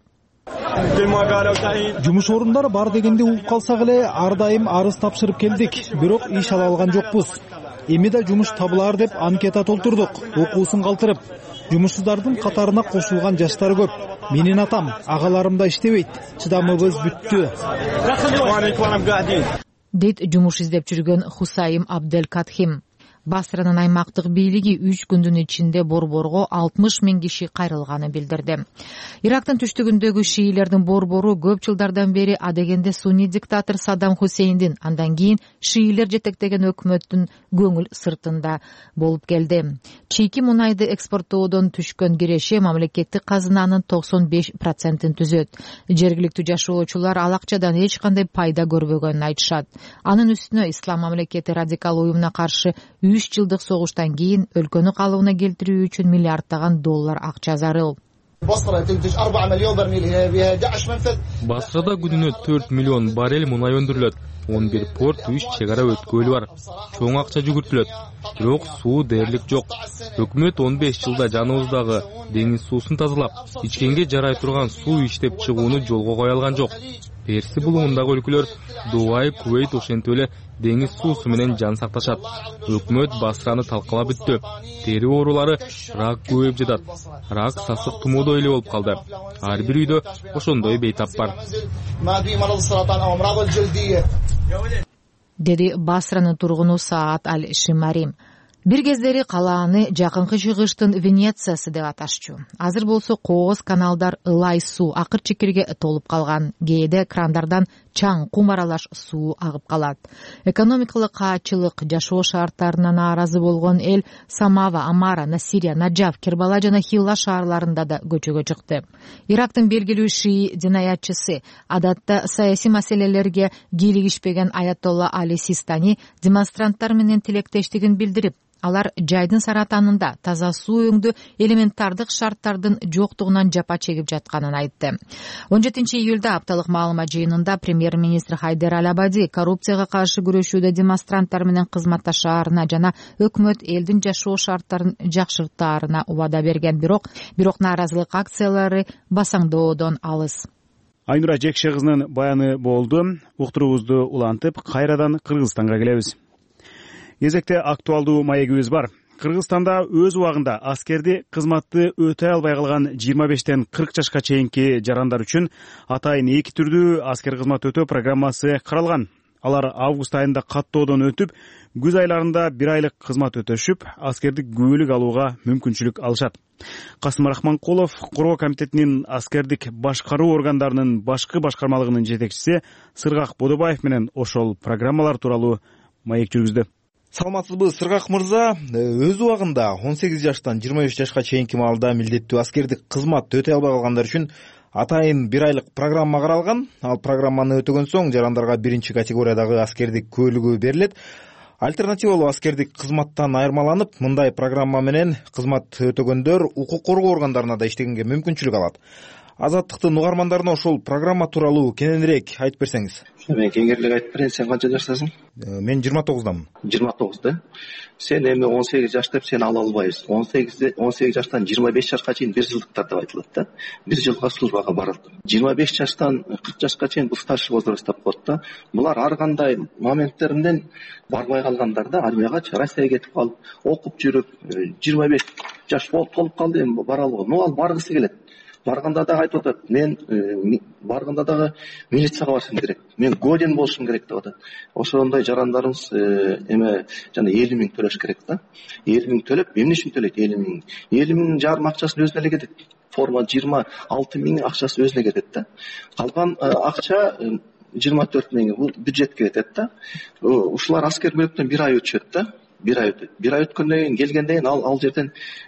Жумуш орундары бар дегенде угуп калсак эле ар дайым арыз тапшырып келдик, бирок иш ала алган жокпуз. Эми да жумуш табылар деп анкета толтурдук, окуусун калтырып. Жумушсуздардын катарына кошулган жаштар көп. Менин атам, агаларым да иштебейт. Чыдамыбыз бүттү, дейт жумуш издеп жүргөн Хусайым Абдел Катхим. Басранын аймактык бийлиги үч күндүн ичинде борборго алтымыш миң киши кайрылганын билдирди. Ирактын түштүгүндөгү шиилердин борбору көп жылдардан бери адегенде сунни диктатор Саддам Хусейндин, андан кийин шиилер жетектеген өкмөттүн көңүл сыртында болуп келди. Чийки мунайды экспорттоодон түшкөн киреше мамлекеттик казынанын токсон беш процентин түзөт. Жергиликтүү жашоочулар ал акчадан эч кандай пайда көрбөгөнүн айтышат. Анын үстүнө ислам мамлекети радикал уюмуна каршы үч жылдык согуштан кийин өлкөнү калыбына келтирүү үчүн миллиарддаган доллар акча зарыл. Басрада күнүнө төрт миллион баррель мунай өндүрүлөт. он бир порт, үч чек ара өткөлү бар. Чоң акча жүгүртүлөт. Бирок суу дээрлик жок. Өкмөт он беш жылда жаныбыздагы деңиз суусун тазалап, ичкенге жарай турган суу иштеп чыгууну жолго кое алган жок. Перси булугундагы өлкөлөр Дубай, Кувейт ошентип эле деңиз суусу менен жан сакташат. Өкмөт Басраны талкалап бүттү. Тери оорулары рак көбөйүп жатат. Рак, сасык, тумоодой эле болуп калды. Ар бир үйдө ошондой бейтап бар. Деди Басранын тургуну Саат Аль-Шимари. Бир кездери калааны жакынкы чыгыштын Венециясы деп аташчу. Азыр болсо кооз каналдар ылай суу, акыр чекирге толуп калган. Кээде крандардан чаң кум аралаш суу агып калат. Экономикалык каачылык, жашоо шарттарына нааразы болгон эл Самава, Амара, Насирия, Наджаф, Кербала жана Хилла шаарларында да көчөгө чыкты. Ирактын белгилүү шии динаятчысы, адатта саясий маселелерге кийлигишпеген Аятолла Али Систани демонстранттар менен тилектештигин билдирип, алар жайдын саратанында таза суу өңдүү элементардык шарттардын жоктугунан жапа чегип жатканын айтты. он жетинчи июлда апталык маалымат жыйынында премьер-министр Хайдер Аль-Абади коррупцияга каршы күрөшүүдө демонстранттар менен кызматташаарына жана өкмөт элдин жашоо шарттарын жакшыртаарына убада берген, бирок бирок нааразылык акциялары басаңдоодон алыс. Айнура Жекше кызынын баяны болду. Уктуруубузду улантып, кайрадан Кыргызстанга келебиз. Кезекте актуалдуу маегибиз бар. Кыргызстанда өз убагында аскерди кызматты өтөй албай калган жыйырма бештен кырк жашка чейинки жарандар үчүн атайын эки түрдүү аскер кызмат өтөө программасы каралган. Алар август айында каттоодон өтүп, күз айларында бир айлык кызмат өтөшүп, аскердик күбөлүк алууга мүмкүнчүлүк алышат. Касым Рахманкулов Коргоо комитетинин аскердик башкаруу органдарынын башкы башкармалыгынын жетекчиси Сыргак Бодобаев менен ошол программалар тууралуу маек жүргүздү. Саламатсызбы, Сыргак мырза? Өз убагында он сегиз жаштан жыйырма беш жашка чейинки маалда милдеттүү аскердик кызмат өтөй албай калгандар үчүн атайын бир айлык программа каралган. Ал программаны өтөгөн соң жарандарга биринчи категориядагы аскердик көлүгү берилет. Альтернативалуу аскердик кызматтан айырмаланып, мындай программа менен кызмат өтөгөндөр укук коргоо органдарына да иштегенге мүмкүнчүлүк алат. Азаттыктын угармандарына ошол программа тууралуу кененирээк айтып берсеңиз. Мен кеңирлик айтып берейин. Сен канча жаштасың? Мен жыйырма тогуздамын. жыйырма тогузда. Сен эми он сегиз жаш деп сени ала албайбыз. он сегиз он сегиз жаштан жыйырма беш жашка чейин бир жылдыктар деп айтылат да. бир жылга службага барат. жыйырма беш жаштан кырк жашка чейин бул старший возраст деп коет да. Булар ар кандай моменттеринен барбай калгандар да, армияга, Россияга кетип калып, окуп жүрүп, жыйырма беш жаш болуп толуп калды, эми бара албаган. Но ал баргысы келет. Барганда дагы айтып атат, мен барганда дагы милицияга барышым керек, мен годен болушум керек деп атат. Ошондой жарандарыбыз эме жана элүү миң төлөш керек да. элүү миң төлөп, эмне үчүн төлөйт элүү миң? элүү миң жарым акчасы өзүнө эле кетет. Форма жыйырма алты миң акчасы өзүнө кетет да. Калган акча жыйырма төрт миң бул бюджетке кетет да. Ушулар аскер бөлүктөн бир ай өтүшөт да. Бир ай өтөт. Бир ай өткөндөн кийин келгенден кийин ал ал жерден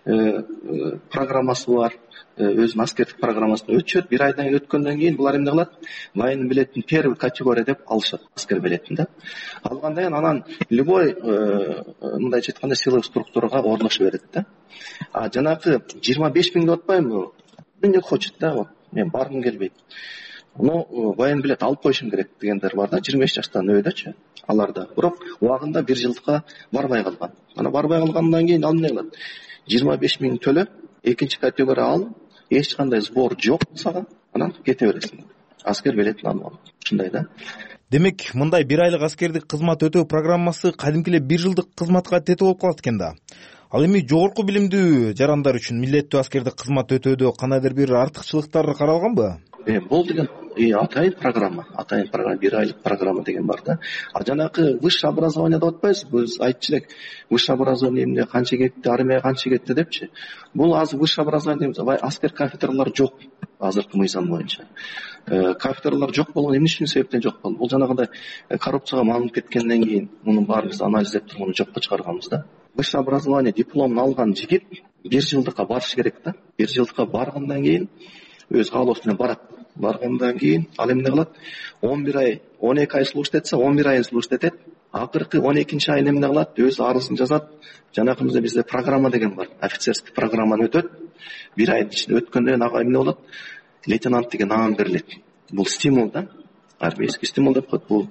программасы бар. Өзүнүн аскердик программасын өтүшөт. Бир айдан өткөндөн кийин булар эмне кылат? Военный билеттин первый категория деп алышат, аскер билетин да. Алгандан кийин анан любой мындайча айтканда силовой структурага орношо берет да. А жанагы жыйырма беш миң деп атпаймынбы? Мен не хочет да, вот мен баргым келбейт. Но военный билет алып коюшум керек дегендер бар да, жыйырма беш жаштан өйдөчү. Аларда бирок убагында бир жылга барбай калган. Ана барбай калгандан кийин ал эмне кылат? жыйырма беш миң төлөп, экинчи категория ал, эч кандай сбор жок сага, анан кете бересиң. Аскер билетин алып ал. Ушундай да. Демек, мындай бир айлык аскердик кызмат өтөө программасы кадимки эле бир жылдык кызматка тете болуп калат экен да. Ал эми жогорку билимдүү жарандар үчүн милдеттүү аскердик кызмат өтөөдө кандайдыр бир артыкчылыктар каралганбы? Э, бул деген атайын программа, атайын программа, бир айлык программа деген бар да. А жанагы высшее образование деп атпайсызбы? Биз айтчу элек, высшее образование эмне, канча кетти, армияга канча кетти депчи. Бул азыр высшее образование дейбиз, аскер кафедралар жок азыркы мыйзам боюнча. Кафедралар жок болгон эмне үчүн себептен жок болду? Бул жанагындай коррупцияга малынып кеткенден кийин мунун баарын биз анализдеп туруп муну жокко чыгарганбыз да. Высшее образование дипломун алган жигит бир жылдыкка барыш керек да. Бир жылдыкка баргандан кийин өз каалоосу менен барат. Баргандан кийин ал эмне кылат? он бир ай, он эки ай служит этсе, он бир айын служит этет. Акыркы он экинчи айын эмне кылат? Өз арызын жазат. Жанакымызда бизде программа деген бар. Офицерский программаны өтөт. Бир айдын ичинде өткөндөн кийин ага эмне болот? Лейтенант деген наам берилет. Бул стимул да. армейский стимул деп коет. Бул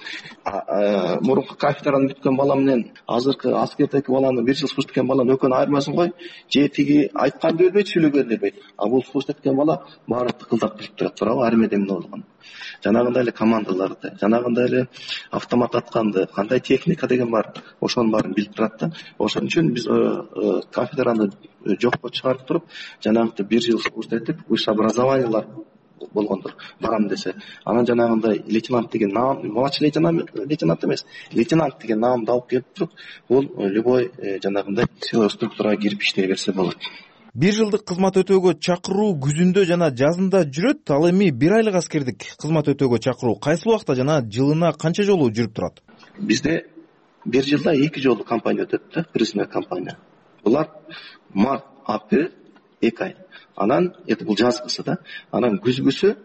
мурунку кафедраны бүткөн бала менен азыркы аскердеги баланы бир жыл служба эткен баланын экөөнүн айырмасын кой. Же тиги айтканды билбейт, сүйлөгөндү билбейт. А бул служба эткен бала баары тыкылдап билип турат, туурабы? Армияда эмне болгон, жанагындай эле командаларды, жанагындай эле автомат атканды, кандай техника деген бар, ошонун баарын билип турат да. Ошон үчүн биз кафедраны жокко чыгарып туруп, жанагынтип бир жыл служба этип, высшее образованиялар болгондор барам десе, анан жанагындай лейтенант деген наам, младший лейтенант лейтенант эмес, лейтенант деген наамды алып келип туруп, бул любой жанагындай силовой структурага кирип иштей берсе болот. Бир жылдык кызмат өтөөгө чакыруу күзүндө жана жазында жүрөт. Ал эми бир айлык аскердик кызмат өтөөгө чакыруу кайсы убакта жана жылына канча жолу жүрүп турат? Бизде бир жылда эки жолу кампания өтөт да, призмая кампания. Булар март, апрель, эки ай. Анан эти бул жазгысы да. Анан күзгүсү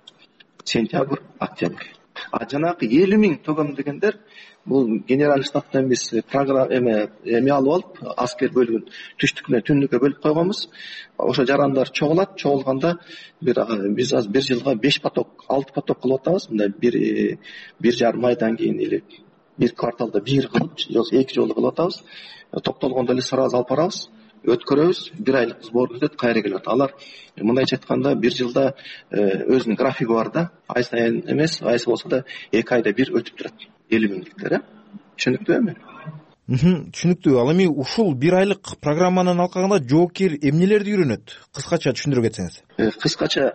сентябрь, октябрь. А жанагы элүү миң тогом дегендер бул генеральный штабтан биз программа эме эме алып алып, аскер бөлүгүн түштүкүнө, түндүккө бөлүп койгонбуз. Ошо жарандар чогулат, чогулганда бир биз азыр бир жылга беш поток, алты поток кылып атабыз. Мындай бир бир жарым айдан кийин эле бир кварталда бир кылып, эки жолу кылып атабыз. Токтолгондо эле сразу алып барабыз, өткөрөбүз, бир айлык сбор өтөт, кайра келет. Алар мындайча айтканда бир жылда өзүнүн графиги бар да, ай сайын эмес, айсы болсо да эки айда бир өтүп турат. элүү миңдиктер, э? Түшүнүктүүбү? Түшүнүктүү. Ал эми ушул бир айлык программанын алкагында жоокер эмнелерди үйрөнөт? Кыскача түшүндүрүп кетсеңиз. Кыскача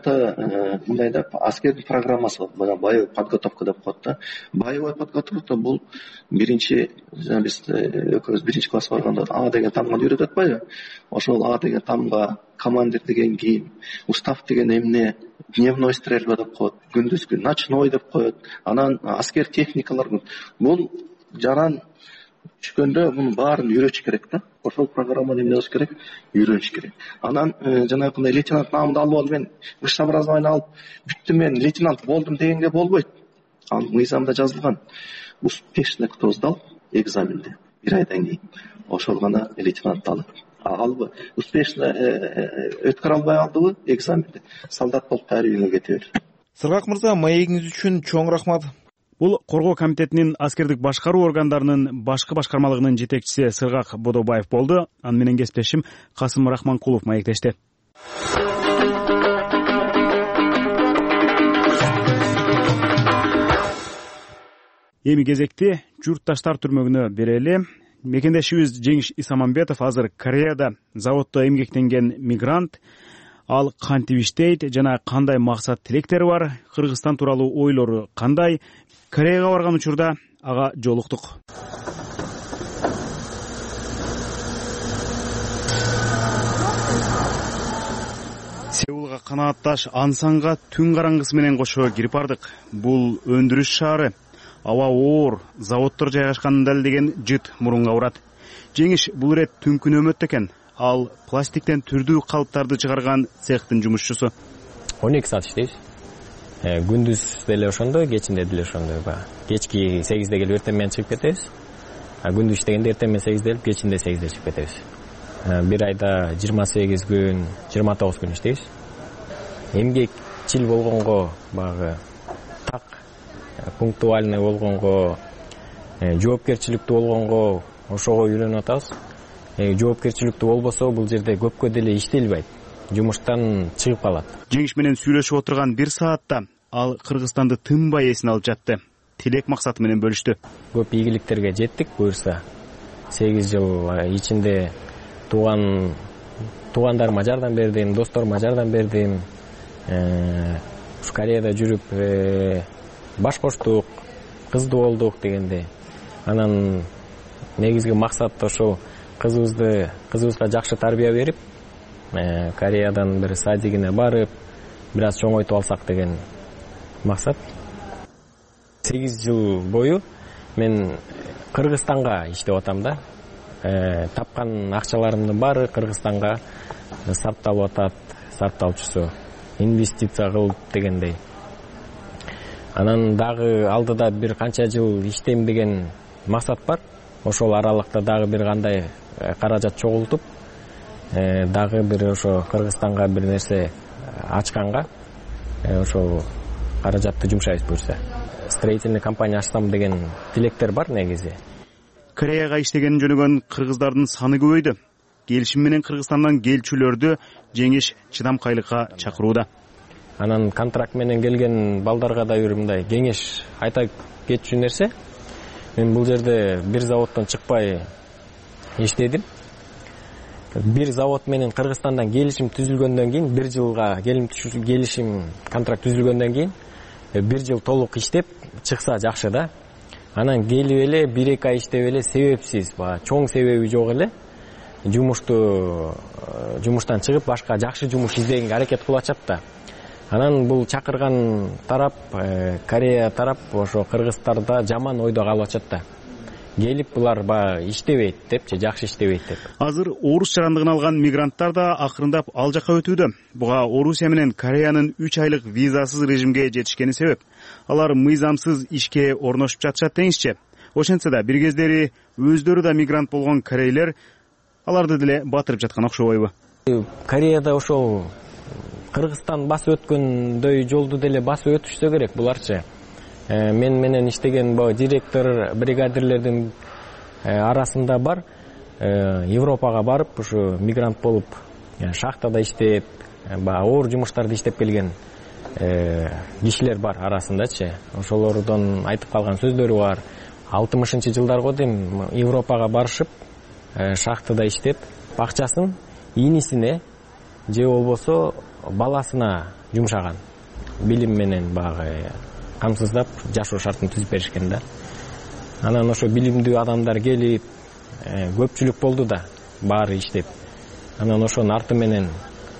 биякта мындай да, аскердин программасы бар, боевой подготовка деп коет да. Боевой подготовка бул биринчи, биз экөөбүз биринчи класс барганда А деген тамганы үйрөтүп атпайбы? Ошол А деген тамга, командир деген ким, устав деген эмне, дневной стрельба деп коет, күндүзгү ночной деп коет. Анан аскер техникалар, бул жаран түшкөндө мунун баарын үйрөтүш керек да. Ошол программаны эмне кылыш керек? Үйрөнүш керек. Анан жанагындай лейтенант наамды алып алып, мен высшее образование алып бүттүм, мен лейтенант болдум дегенге болбойт. Ал мыйзамда жазылган. Успешно кто сдал экзаменди бир айдан кийин, ошол гана лейтенант алат. Албы успешно өткөрө албай алдыбы экзаменди, солдат болуп кайра үйүнө кете бер. Сыргак мырза, маегиңиз үчүн чоң рахмат. Бул коргоо комитетинин аскердик башкаруу органдарынын башкы башкармалыгынын жетекчиси Сыргак Бодобаев болду. Аны менен кесиптешим Касым Рахманкулов маектешти. Эми кезекти журтташтар түрмөгүнө берели. Мекендешибиз Жеңиш Исамамбетов азыр Кореяда заводдо эмгектенген мигрант. Ал кантип иштейт жана кандай максат тилектери бар, Кыргызстан тууралуу ойлору кандай? Кореяга барган учурда ага жолуктук. Сеулга канаатташ Ансанга түн караңгысы менен кошо кирип бардык. Бул өндүрүш шаары. Аба оор, заводдор жайгашканын далилдеген жыт мурунга урат. Жеңиш бул ирет түнкү нөмөттө экен. Ал пластиктен түрдүү калыптарды чыгарган цехтин жумушчусу. он эки саат иштейбиз. Күндүз деле ошондой, кечинде деле ошондой. Кечки сегизде келип эртең менен чыгып кетебиз. А күндүз иштегенде эртең менен сегизде келип, кечинде сегизде чыгып кетебиз. Бир айда жыйырма сегиз күн, жыйырма тогуз күн иштейбиз. Эмгекчил болгонго, багы так пунктуальный болгонго, жоопкерчиликтүү болгонго ошого үйрөнүп атабыз. Жоопкерчиликтүү болбосо бул жерде көпкө деле иштелбейт. Жумуштан чыгып калат. Жеңиш менен сүйлөшүп отурган бир саатта ал Кыргызстанды тынбай эсине алып жатты. Тилек максаты менен бөлүштү. Көп ийгиликтерге жеттик буюрса. сегиз жыл ичинде тууган туугандарыма жардам бердим, досторума жардам бердим. Ушу Кореяда жүрүп баш коштук, кыздуу болдук дегенде. Анан негизги максат ошол кызыбызды кызыбызга жакшы тарбия берип, Кореядан бир садигине барып, бир аз чоңойтуп алсак деген максат. сегиз жыл бою мен Кыргызстанга иштеп атам да. Тапкан акчаларымдын баары Кыргызстанга сарпталып атат, сарпталчусу инвестиция кылып дегендей. Анан дагы алдыда бир канча жыл иштейм деген максат бар. Ошол аралыкта дагы бир кандай каражат чогултуп, дагы бир ошо Кыргызстанга бир нерсе ачканга, ошол каражатты жумшайбыз буюрса. Строительный компания ачсам деген тилектер бар негизи. Кореяга иштегенин жөнөгөн кыргыздардын саны көбөйдү. Келишим менен Кыргызстандан келчүлөрдү жеңиш чыдамкайлыкка чакырууда. Анан контракт менен келген балдарга да бир мындай кеңеш айта кетчү нерсе. Мен бул жерде бир заводдон чыкпай иштедим. Бир завод менен Кыргызстандан келишим түзүлгөндөн кийин, бир жылга келишим контракт түзүлгөндөн кийин бир жыл толук иштеп чыкса жакшы да. Анан келип эле бир эки ай иштеп эле себепсиз, баягы чоң себеби жок эле жумушту жумуштан чыгып башка жакшы жумуш издегенге аракет кылып атышат да. Анан бул чакырган тарап, Корея тарап ошо кыргыздарда жаман ойдо калып атышат да. Келип булар баягы иштебейт депчи, жакшы иштебейт деп. Азыр орус жарандыгын алган мигранттар да акырындап ал жакка өтүүдө. Буга Орусия менен Кореянын үч айлык визасыз режимге жетишкени себеп. Алар мыйзамсыз ишке орношуп жатышат деңизчи. Ошентсе да бир кездери өздөрү да мигрант болгон корейлер аларды деле батырып жаткан окшобойбу? Кореяда ошол Кыргызстан басып өткөндөй жолду деле басып өтүшсө керек буларчы. Мен менен иштеген бу директор, бригадирлердин арасында бар. Европага барып, ушу мигрант болуп, шахтада иштеп, оор жумуштарды иштеп келген кишилер бар арасындачы. Ошолордон айтып калган сөздөрү бар. алтымышынчы жылдарга дейм Европага барышып, шахтада иштеп, акчасын инисине же болбосо баласына жумшаган. Билим менен багы камсыздап жашоо шартын түзүп беришкен да. Анан ошо билимдүү адамдар келип, көпчүлүк болду да, баары иштеп. Анан ошонун арты менен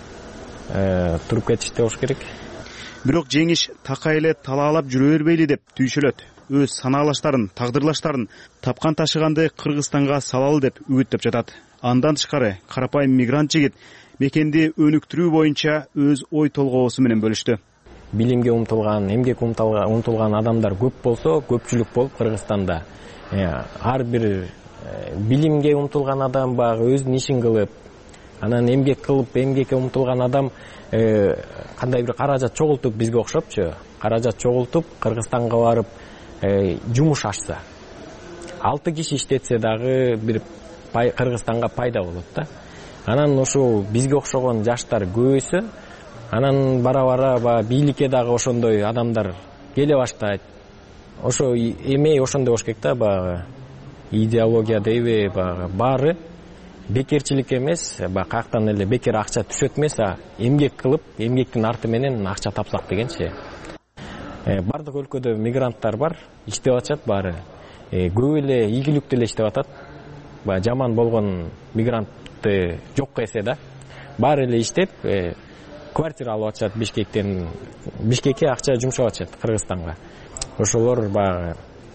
туруп кетишти болуш керек. Бирок жеңиш такай эле талаалап жүрө бербейли деп түйшөлөт. Өз санаалаштарын, тагдырлаштарын тапкан ташыганды Кыргызстанга салалы деп үгүттөп жатат. Андан тышкары карапайым мигрант жигит мекенди өнүктүрүү боюнча өз ой толгоосу менен бөлүштү. Билимге умтулган, эмгекке умтулган адамдар көп болсо, көпчүлүк болуп Кыргызстанда. Ар бир билимге умтулган адам багы өзүнүн ишин кылып, анан эмгек кылып, эмгекке умтулган адам кандай бир каражат чогултуп бизге окшопчу, каражат чогултуп Кыргызстанга барып жумуш ачса, алты киши иштетсе дагы бир Кыргызстанга пайда болот да. Анан ошо бизге окшогон жаштар көбөйсө, анан бара-бара ба бийликке дагы ошондой адамдар келе баштайт. Ошо эме ошондой болуш керек да, баягы идеология дейби, баягы баары бекерчилик эмес, баягы каяктан эле бекер акча түшөт эмес, а эмгек кылып, эмгектин арты менен акча тапсак дегенчи. Бардык өлкөдө мигранттар бар, иштеп атышат баары. Көп эле ийгиликтүү эле иштеп атат. Баягы жаман болгон мигрантты жокко эсе да. Баары эле иштеп, квартира алып атышат Бишкектен. Бишкекке акча жумшап атышат Кыргызстанга. Ошолор баягы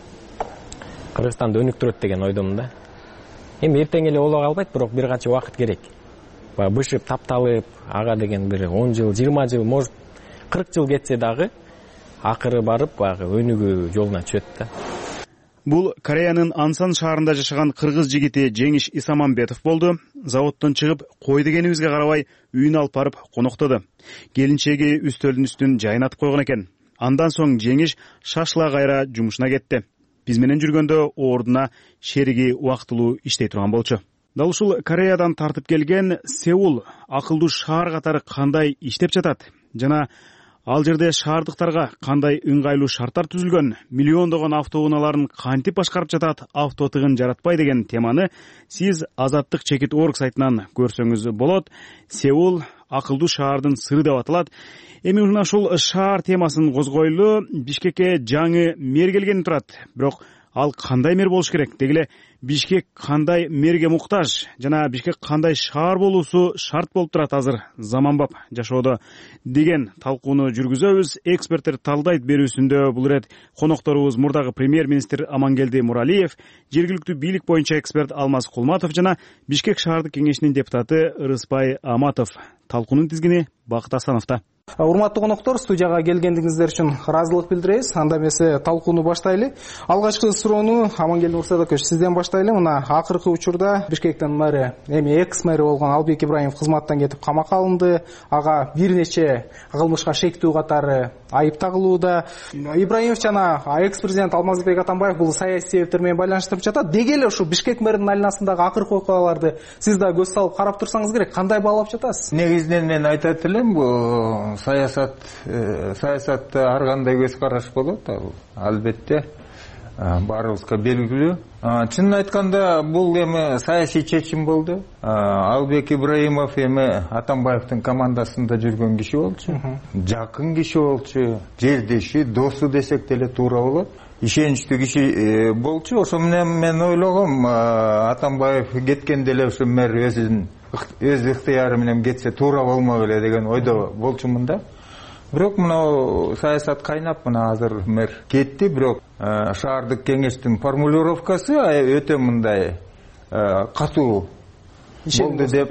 Кыргызстанды өнүктүрөт деген ойдомун да. Эми эртең эле боло калбайт, бирок бир канча убакыт керек. Баягы бышып, тапталып, ага деген бир он жыл, жыйырма жыл, может кырк жыл кетсе дагы акыры барып баягы өнүгүү жолуна түшөт да. Бул Кореянын Ансан шаарында жашаган кыргыз жигити Жеңиш Исамамбетов болду. Заводдон чыгып, кой дегенибизге карабай үйүнө алып барып коноктоду. Келинчеги үстөлдүн үстүн жайнатып койгон экен. Андан соң Жеңиш шашла кайра жумушуна кетти. Биз менен жүргөндө ордуна шериги убактылуу иштей турган болчу. Дал ушул Кореядан тартып келген Сеул акылдуу шаар катары кандай иштеп жатат жана ал жерде шаардыктарга кандай ыңгайлуу шарттар түзүлгөн, миллиондогон автоунааларын кантип башкарып жатат, авто тыгын жаратпай деген теманы сиз Азаттык чекит точка орг сайтынан көрсөңүз болот. Сеул акылдуу шаардын сыры деп аталат. Эми мына ушул шаар темасын козгойлу. Бишкекке жаңы мэр келгени турат. Бирок ал кандай мэр болуш керек? Дегиле Бишкек кандай мэрге муктаж жана Бишкек кандай шаар болуусу шарт болуп турат азыр заманбап жашоодо деген талкууну жүргүзөбүз. Эксперттер талдайт берүүсүндө бул ирет конокторубуз мурдагы премьер-министр Амангелди Муралиев, жергиликтүү бийлик боюнча эксперт Алмаз Кулматов жана Бишкек шаардык кеңешинин депутаты Ырыспай Аматов. Талкуунун тизгини Бакыт Асановдо. Урматтуу коноктор, студияга келгендигиңиздер үчүн ыраазылык билдиребиз. Анда эмесе талкууну баштайлы. Алгачкы суроону Амангелди Мурсадокович сизден баштайлы. Мына акыркы учурда Бишкектин мэри, эми экс мэри болгон Албек Ибраимов кызматтан кетип камакка алынды. Ага бир нече кылмышка шектүү катары айып тагылууда. Ибраимов жана экс президент Алмазбек Атамбаев бул саясий себептер менен байланыштырып жатат. Деги эле ушу Бишкек мэринин айланасындагы акыркы окуяларды сиз да көз салып карап турсаңыз керек. Кандай баалап жатасыз? Негизинен мен айтат элем, бул саясат саясатта ар кандай көз караш болот, ал албетте баарыбызга белгилүү. Чынын айтканда бул эми саясий чечим болду. Албек Ибраимов эми Атамбаевдин командасында жүргөн киши болчу, жакын киши болчу, жердеши, досу десек деле туура болот. Ишеничтүү киши болчу. Ошо менен мен ойлогом, Атамбаев кеткенде эле ушу мэр өзүнүн өз ыктыяры менен кетсе туура болмок эле деген ойдо болчумун да. Бирок мына саясат кайнап, мына азыр мэр кетти, бирок шаардык кеңештин формулировкасы өтө мындай катуу болду деп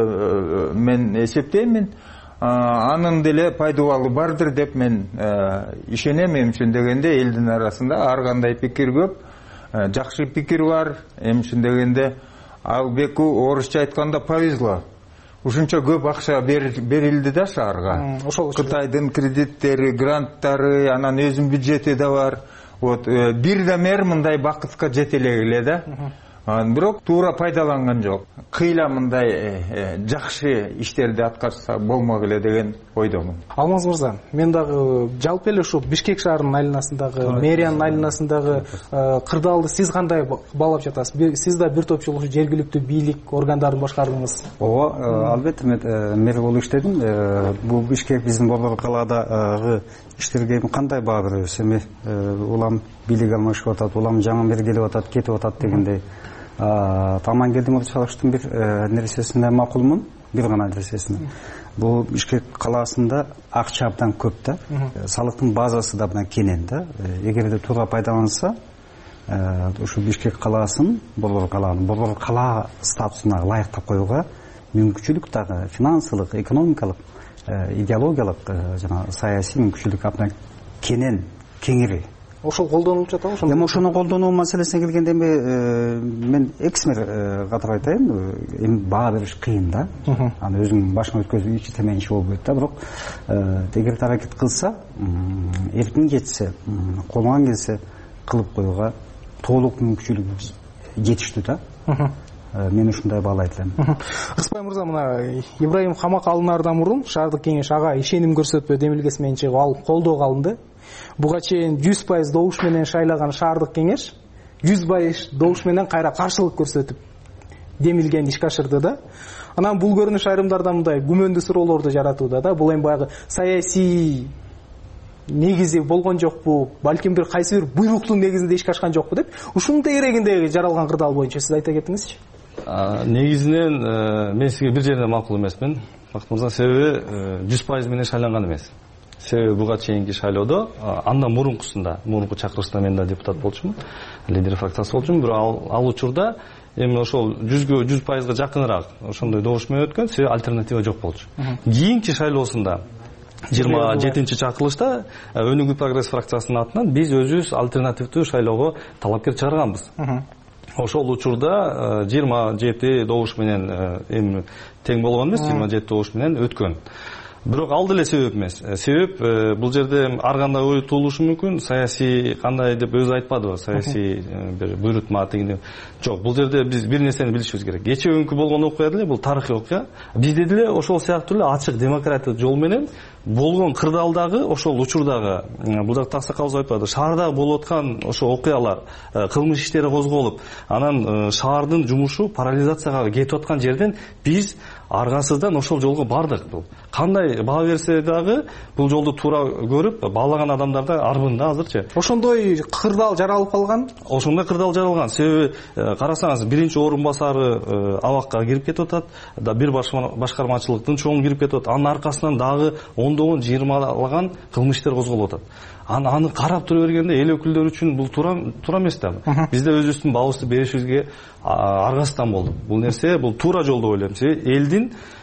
мен эсептеймин. Анын деле пайдубалы бардыр деп мен ишенем. Эми үчүн дегенде элдин арасында ар кандай пикир көп, жакшы пикир бар. Эми үчүн дегенде Албеку орусча айтканда повезло. Ушунча көп акча берилди да шаарга. Кытайдын кредиттери, гранттары, анан өзүнүн бюджети да бар. Вот бир да мэр мындай бакытка жете эле да. Бирок туура пайдаланган жок. Кыйла мындай жакшы иштерди аткарса болмок эле деген ойдомун. Алмаз мырза, мен дагы жалпы эле ушу Бишкек шаарынын айланасындагы, мэриянын айланасындагы кырдаалды сиз кандай баалап жатасыз? Сиз да бир топ жолу жергиликтүү бийлик органдарын башкардыңыз. Ооба, албетте мен мэр болуп иштедим. Бул Бишкек биздин Борбор калаадагы иштерге кандай баа беребиз? Эми улам бийлик алмашып атат, улам жаңы мэр келип атат, кетип атат дегендей. Амангелди Мурсадоковичтин бир нерсесине макулмун, бир гана нерсесине. Бул Бишкек калаасында акча абдан көп да, салыктын базасы да абдан кенен да. Эгерде туура пайдаланса, ушу Бишкек калаасын Борбор калаанын Борбор калаа статусуна ылайыктап коюуга мүмкүнчүлүк дагы финансылык, экономикалык, идеологиялык жана саясий мүмкүнчүлүк абдан кенен, кеңири. Ошол колдонулуп жатабы? Ошондо эми ошону колдонуу маселесине келгенде эми мен экс-мэр катары айтайын, эми баа бериш кыйын да. Аны өзүнүн башына өткөзүү ичи темен иши болбойт да, бирок эгер аракет кылса, эркин жетсе, колуңан келсе кылып коюуга толук мүмкүнчүлүк жетиштүү да. Мен ушундай баалайт элем. Рыспай мырза, мына Ибраим камакка алынаардан мурун шаардык кеңеш ага ишеним көрсөтпөө демилгеси менен чыгып алып колдоого алынды. Буга чейин жүз пайыз добуш менен шайлаган шаардык кеңеш жүз пайыз добуш менен кайра каршылык көрсөтүп демилгени ишке ашырды да. Анан бул көрүнүш айрымдарда мындай күмөндүү суроолорду жаратууда да. Бул эми баягы саясий негизи болгон жокпу, балким бир кайсы бир буйруктун негизинде ишке ашкан жокпу деп, ушунун тегерегинде жаралган кырдаал боюнча сиз айта кетиңизчи. Негизинен мен сизге бир жерде макул эмесмин, Бакыт мырза, себеби жүз пайыз менен шайланган эмес. Себеби буга чейинки шайлоодо, андан мурункусунда, мурунку чакырышта мен да депутат болчумун, лидер фракциясы болчумун, бирок ал, ал учурда эми ошол жүзгө жүз пайызга жакыныраак ошондой добуш менен өткөн, себеби альтернатива жок болчу. Кийинки шайлоосунда жыйырма жетинчи чакырылышта Өнүгүү прогресс фракциясынын атынан биз өзүбүз альтернативдүү шайлоого талапкер чыгарганбыз. Ошол учурда жыйырма жети добуш менен эми тең болгон эмес, жыйырма жети добуш менен өткөн. Бирок ал деле себеп эмес. Себеп бул жерде ар кандай ой туулушу мүмкүн, саясий кандай деп өзү айтпадыбы, саясий бир буйрутма деген. Жок, бул жерде биз бир нерсени билишибиз керек. Кечээкүнкү болгон окуя деле бул тарыхый окуя. Бизде деле ошол сыяктуу эле ачык демократиялык жол менен болгон кырдаалдагы, ошол учурдагы, бул жакта аксакалыбыз айтпады, шаардагы болуп аткан ошо окуялар, кылмыш иштери козголуп, анан шаардын жумушу парализацияга кетип аткан жерден биз аргасыздан ошол жолго бардык. Бул кандай баа берсе дагы бул жолду туура көрүп баалаган адамдар да арбында азырчы. Ошондой кырдаал жаралып калган? Ошондой кырдаал жаралган. Себеби карасаңыз, биринчи орун басары абакка кирип кетип атат, да бир башкармачылыктын чоң кирип кетип атат. Анын аркасынан дагы ондогон жыйырмалаган кылмыш иштер козголуп атат. Аны карап тура бергенде эл өкүлдөрү үчүн бул туура туура эмес да. Бизде өзүбүздүн баабызды беришибизге аргасыздан болдук. Бул нерсе бул туура жол деп ойлойм. Себеби элдин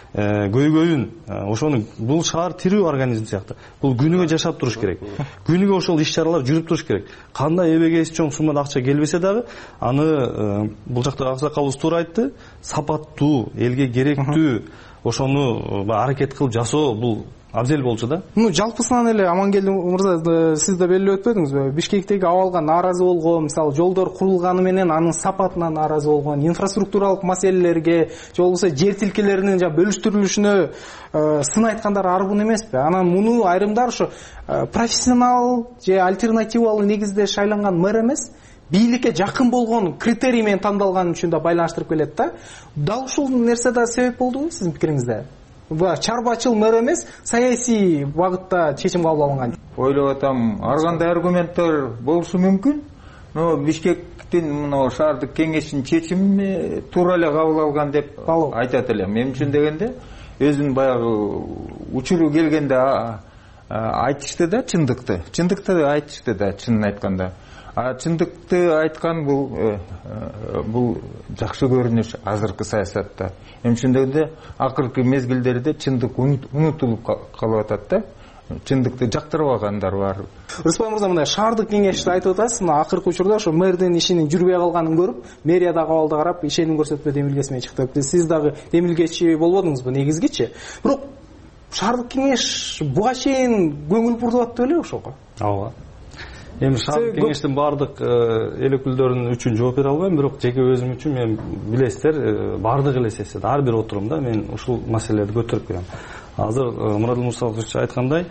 көйгөйүн ошону бул шаар тирүү организм сыяктуу бул күнүгө жашап туруш керек, күнүгө ошол иш чаралар жүрүп туруш керек. Кандай эбегейси чоң суммада акча келбесе дагы аны бул жакта аксакалыбыз туура айтты, сапаттуу, элге керектүү ошону аракет кылып жасоо бул абзел болчу да. Ну жалпысынан эле Амангелди мырза, сиз да белгилеп өтпөдүңүзбү? Бишкектеги абалга нааразы болгон, мисалы жолдор курулганы менен анын сапатына нааразы болгон, инфраструктуралык маселелерге, же болбосо жер тилкелеринин бөлүштүрүлүшүнө сын айткандар арбын эмеспи? Анан муну айрымдар ошо профессионал же альтернативалуу негизде шайланган мэр эмес, бийликке жакын болгон критерий менен тандалган үчүн да байланыштырып келет да. Дал ушул нерсе да себеп болдубу сиздин пикириңизде? Чарбачыл мэр эмес, саясий багытта чечим кабыл алынган. Ойлоп атам, ар кандай аргументтер болушу мүмкүн. Но Бишкектин мына шаардык кеңештин чечими туура эле кабыл алган деп айтат элем. Мен үчүн дегенде өзүнүн баягы учуру келгенде айтышты да чындыкты. Чындыкты айтышты да, чынын айтканда. А чындыкты айткан бул бул жакшы көрүнүш азыркы саясатта. Эми үчүн дегенде акыркы мезгилдерде чындык унутулуп калып атат да. Чындыкты жактырбагандар бар. Рыспай мырза, мындай шаардык кеңешти айтып атасыз, мына акыркы учурда ошо мэрдин ишинин жүрбөй калганын көрүп, мэрия дагы абалды карап, ишеним көрсөтпө демилгеси менен чыкты. Сиз дагы демилгечи болбодуңузбу негизгичи? Бирок шаардык кеңеш буга чейин көңүл бурдуп атты беле ошого? Ооба. Эми шаардык кеңештин баардык эл өкүлдөрүнүн үчүн жооп бере албайм, бирок жеке өзүм үчүн мен билесиздер, баардык эле сессияда ар бир отурумда мен ушул маселелерди көтөрүп келем. Азыр Мурадил Мурсалович айткандай,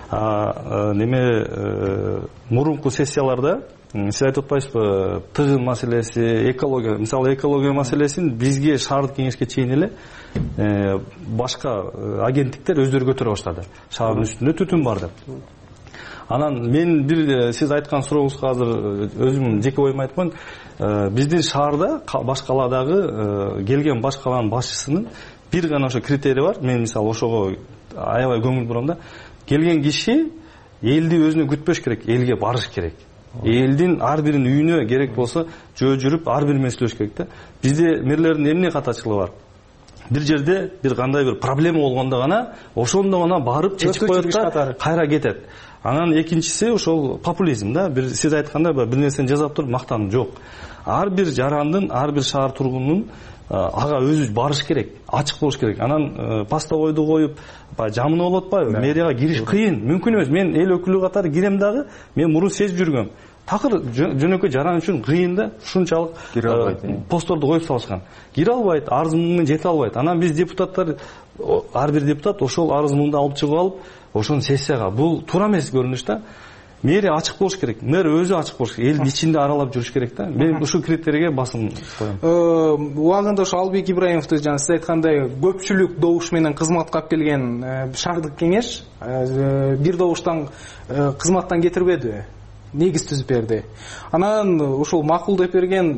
неме мурунку сессияларда сиз айтып атпайсызбы, тыгын маселеси, экология, мисалы экология маселесин бизге шаардык кеңешке чейин эле башка агенттиктер өздөрү көтөрө баштады. Шаардын үстүндө түтүн бар деп. Анан мен бир сиз айткан сурооңузга азыр өзүм жеке оюмду айтман. Биздин шаарда баш каладагы келген баш каланын башчысынын бир гана ошо критерий бар. Мен мисалы ошого аябай көңүл бурам да. Келген киши элди өзүнө күтпөш керек, элге барыш керек. Элдин ар биринин үйүнө керек болсо жөө жүрүп ар бири менен сүйлөш керек да. Бизде мэрлердин эмне катачылыгы бар? Бир жерде бир кандай бир проблема болгондо гана ошондо гана барып чечип коет да, кайра кетет. Анан экинчиси ошол популизм да. Бир сиз айтканда бир нерсени жасап туруп мактануу жок. Ар бир жарандын, ар бир шаар тургунунун ага өзү барыш керек, ачык болуш керек. Анан постовойду коюп, жамынып болуп атпайбы? Мэрияга кириш кыйын, мүмкүн эмес. Мен эл өкүлү катары кирем дагы, мен мурун сезип жүргөм. Такыр жөнөкөй жаран үчүн кыйын да, ушунчалык постторду коюп салышкан. Кире албайт, арыз муңун жете албайт. Анан биз депутаттар, ар бир депутат ошол арыз муңду алып чыгып алып, ошону сессияга. Бул туура эмес көрүнүш да. Мэрия ачык болуш керек. Мэр өзү ачык болуш керек. Элдин ичинде аралап жүрүш керек да. Мен ушул критерийге басым коем. Убагында ошо Албек Ибраимовду жана сиз айткандай көпчүлүк добуш менен кызматка алып келген шаардык кеңеш бир добуштан кызматтан кетирбеди. Негиз түзүп берди. Анан ушул макул деп берген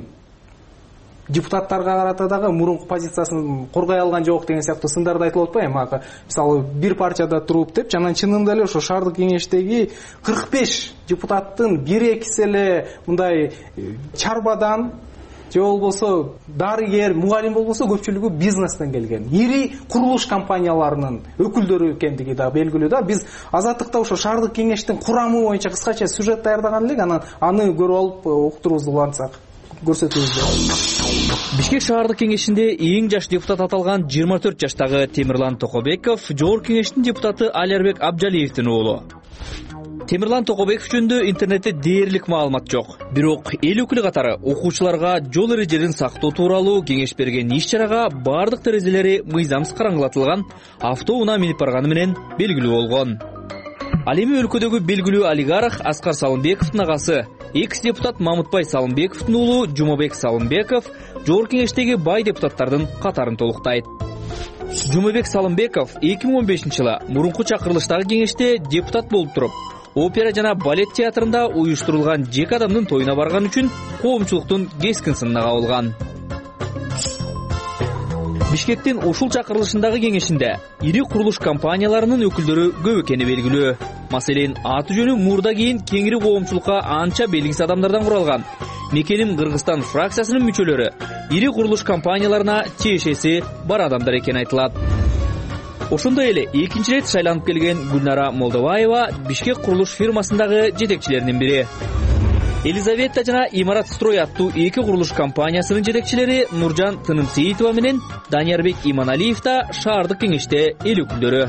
депутаттарга карата дагы мурунку позициясын коргой алган жок деген сыяктуу сындарды айтылып атпайбы? Мисалы бир партияда туруп деп, жана чынында эле ошо шаардык кеңештеги кырк беш депутаттын бир экиси эле мындай чарбадан же болбосо дарыгер, мугалим болбосо көпчүлүгү бизнестен келген. Ири курулуш компанияларынын өкүлдөрү экендиги да белгилүү да. Биз Азаттыкта ошо шаардык кеңештин курамы боюнча кыскача сюжет даярдаган элек, анан аны көрүп алып уктуруубузду улантсак көрсөтүүбүздү. Бишкек шаардык кеңешинде эң жаш депутат аталган жыйырма төрт жаштагы Темирлан Токобеков жогорку кеңештин депутаты Алиарбек Абжалиевдин уулу. Темирлан Токобеков жөнүндө интернетте дээрлик маалымат жок. Бирок эл өкүлү катары окуучуларга жол эрежелерин сактоо тууралуу кеңеш берген иш-чарага бардык терезелери мыйзамсыз караңгылатылган автоунаа минип барганы менен белгилүү болгон. Ал эми өлкөдөгү белгилүү олигарх Аскар Салымбековдун агасы, экс-депутат Мамытбай Салымбековдун уулу Жумабек Салымбеков жогорку кеңештеги бай депутаттардын катарын толуктайт. Жумабек Салымбеков эки миң он бешинчи жылы мурунку чакырылыштагы кеңеште депутат болуп туруп, опера жана балет театрында уюштурулган жеке адамдын тоюна барган үчүн коомчулуктун кескин сынына кабылган. Бишкектин ушул чакырылышындагы кеңешинде ири курулуш компанияларынын өкүлдөрү көп экени белгилүү. Маселен, аты жөнү мурда кийин кеңири коомчулукка анча белгисиз адамдардан куралган Мекеним Кыргызстан фракциясынын мүчөлөрү ири курулуш компанияларына тиешеси бар адамдар экени айтылат. Ошондой эле экинчи ирет шайланып келген Гүлнара Молдобаева Бишкек курулуш фирмасындагы жетекчилердин бири. Елизавета жана Имарат Строй аттуу эки курулуш компаниясынын жетекчилери Нуржан Тынымсеитова менен Даниярбек Иманалиев да шаардык кеңеште эл өкүлдөрү.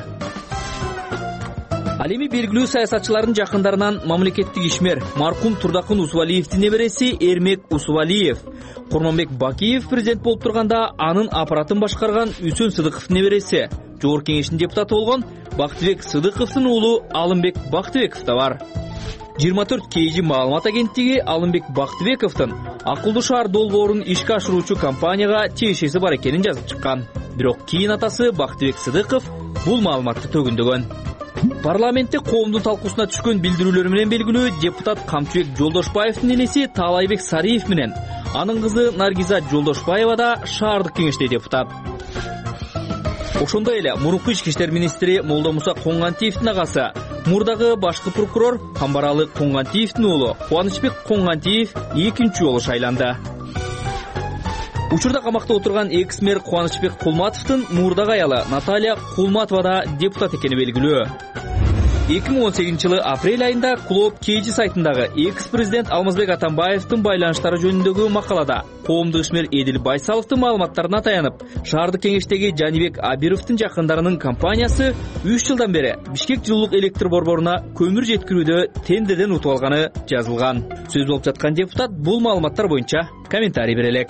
Ал эми белгилүү саясатчылардын жакындарынан мамлекеттик ишмер маркум Турдакын Усубалиевдин небереси Эрмек Усубалиев, Курманбек Бакиев президент болуп турганда анын аппаратын башкарган Үсөн Сыдыковдун небереси, Жогорку кеңештин депутаты болгон Бактыбек Сыдыковдун уулу Алымбек Бактыбеков да бар. жыйырма төрт кей жи маалымат агенттиги Алымбек Бактыбековдун Акылдуу шаар долбоорун ишке ашыруучу компанияга тиешеси бар экенин жазып чыккан. Бирок кийин атасы Бактыбек Сыдыков бул маалыматты төгүндөгөн. Парламентте коомдун талкуусуна түшкөн билдирүүлөр менен белгилүү депутат Камчыбек Жолдошбаевдин энеси Таалайбек Сариев менен анын кызы Наргиза Жолдошбаева да шаардык кеңеште депутат. Ошондой эле мурунку ички иштер министри Молдомуса Коңгантиевдин агасы, мурдагы башкы прокурор Камбаралы Коңгантиевдин уулу Кубанычбек Коңгантиев экинчи жолу шайланды. Учурда камакта отурган экс-мэр Кубанычбек Кулматовдун мурдагы аялы Наталья Кулматова да депутат экени белгилүү. эки миң он сегизинчи жылы апрель айында Клоп Кейжи сайтындагы экс-президент Алмазбек Атамбаевдин байланыштары жөнүндөгү макалада коомдук ишмер Эдил Байсаловдун маалыматтарына таянып, шаардык кеңештеги Жанибек Абировдун жакындарынын компаниясы үч жылдан бери Бишкек жылуулук электр борборуна көмүр жеткирүүдө тендерден утуп алганы жазылган. Сөз болуп жаткан депутат бул маалыматтар боюнча комментарий бере элек.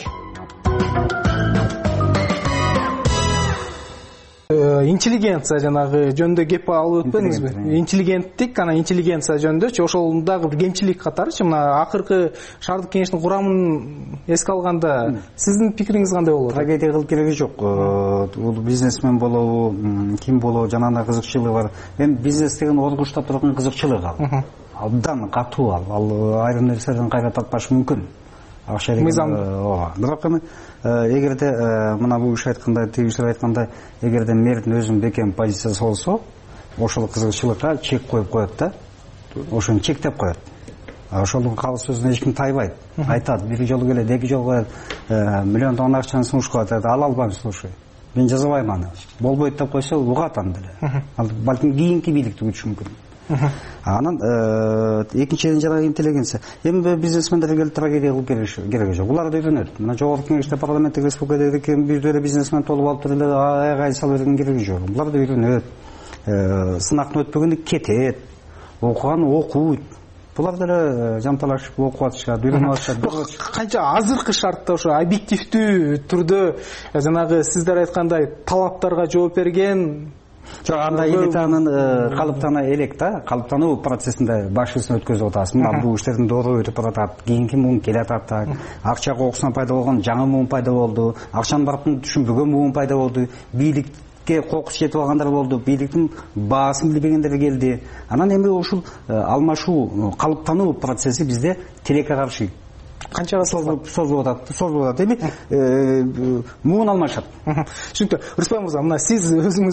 Интеллигенция жанагы жөнүндө кеп алып өтпөдүңүзбү? Интеллигенттик, ана интеллигенция жөнүндө ошондагы бир кемчилик катарычы мына акыркы шаардык кеңештин курамын эске алганда сиздин пикириңиз кандай болот? Трагедия кылып кереги жок. Бул бизнесмен болобу, ким болобу, жанагындай кызыкчылыгы бар. Эми бизнес деген оргуштап турган кызыкчылык ал. Абдан катуу ал. Ал айрым нерселерден кайра таппаш мүмкүн. Акча деген ооба. Бирок эми эгерде мына бул иш айткандай, тигишер айткандай, эгерде мэрдин өзүнүн бекем позициясы болсо, ошол кызыкчылыкка чек коюп коет да. Ошону чектеп коет. Ошолдун калыс сөзүнө эч ким тайбайт. Айтат, бир жолу келет, эки жолу келет, миллиондогон акчаны сунушка атат, ала албайм, слушай. Мен жазабайм аны. Болбойт деп койсо, угат аны деле. Ал балким кийинки бийликти күтүшү мүмкүн. Анан экинчиден жанагы интеллигенция. Эми бизнесмендерге келип трагедия кылып кереги жок. Булар да үйрөнөт. Мына жогорку кеңеште парламенттик республикада ким бир эле бизнесмен толуп алып туруп эле айгай салып берген кереги жок. Булар да үйрөнөт. Сынактан өтпөгөндө кетет. Окуган окуйт. Булар деле жанталашып окуп атышат, үйрөнүп атышат. Канча азыркы шартта ошо объективдүү түрдө жанагы сиздер айткандай талаптарга жооп берген. Жок, анда элитанын калыптана элек да, калыптануу процессинде башкысын өткөзүп атасыз. Мына бул иштердин доору өтүп баратат, кийинки муун келатат так. Акча кокусунан пайда болгон жаңы муун пайда болду, акчанын баркын түшүнбөгөн муун пайда болду, бийликке кокус жетип алгандар болду, бийликтин баасын билбегендер келди. Анан эми ушул алмашуу, калыптануу процесси бизде тилекке каршы канчага созулуп созулуп атат, созулуп атат. Эми муун алмашат. Түшүнүктүү. Рыспай мырза, мына сиз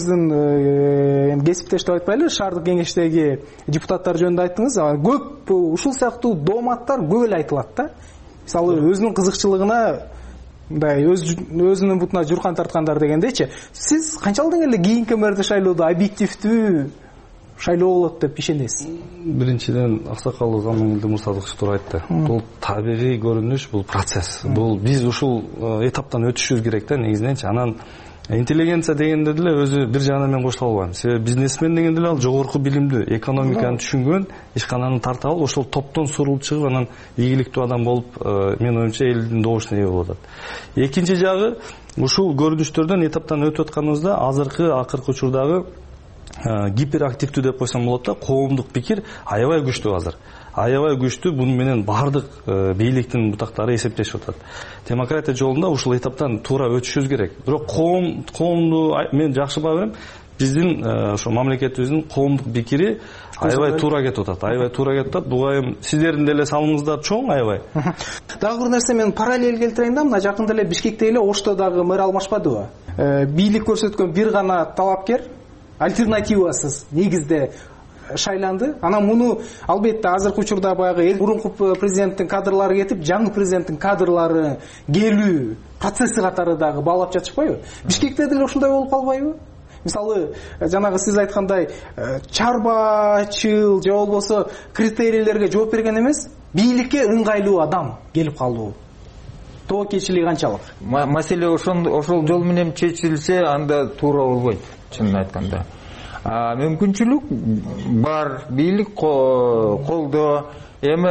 өзүңүздүн кесиптеш деп айтпайлы, шаардык кеңештеги депутаттар жөнүндө айттыңыз. Көп ушул сыяктуу дооматтар көп эле айтылат да. Мисалы өзүнүн кызыкчылыгына мындай өзүнүн бутуна журкан тарткандар дегендейчи. Сиз канчалык эле кийинки мэрди шайлоодо объективдүү шайлоо болот деп ишенесиз? Биринчиден аксакал Замангелди Мурсадыкович туура айтты. Бул табигый көрүнүш, бул процесс. Бул биз ушул этаптан өтүшүбүз керек да негизиненчи. Анан интеллигенция дегенде деле өзү бир жагынан мен кошула албайм. Себеби бизнесмен дегенде деле ал жогорку билимдүү, экономиканы түшүнгөн, ишкананы тарта алып, ошол топтон сурулуп чыгып, анан ийгиликтүү адам болуп, мен оюмча элдин добушуна ээ болот. Экинчи жагы, ушул көрүнүштөрдөн этаптан өтүп атканыбызда азыркы акыркы учурдагы гиперактивдүү деп койсом болот да, коомдук пикир аябай күчтүү азыр. Аябай күчтүү, буну менен бардык бийликтин бутактары эсептешип атат. Демократия жолунда ушул этаптан туура өтүшүбүз керек. Бирок коом коомду мен жакшы баа берем. Биздин ошо мамлекетибиздин коомдук пикири аябай туура кетип атат. Аябай туура кетип атат. Буга эми сиздердин деле салымыңыздар чоң аябай. Дагы бир нерсе мен параллель келтирейин да, мына жакында эле Бишкекте эле Ошто дагы мэр алмашпадыбы? Бийлик көрсөткөн бир гана талапкер альтернативасыз негизде шайланды. Анан муну албетте азыркы учурда баягы мурунку президенттин кадрлары кетип, жаңы президенттин кадрлары келүү процесси катары дагы баалап жатышпайбы? Бишкекте деле ушундай болуп калбайбы? мисалы жанагы сиз айткандай чарбачыл же болбосо критерийлерге жооп берген эмес, бийликке ыңгайлуу адам келип калуу тобокелчилиги канчалык? Маселе ошол жол менен чечилсе, анда туура болбойт, чынын айтканда. Мүмкүнчүлүк бар, бийлик колдоо, эми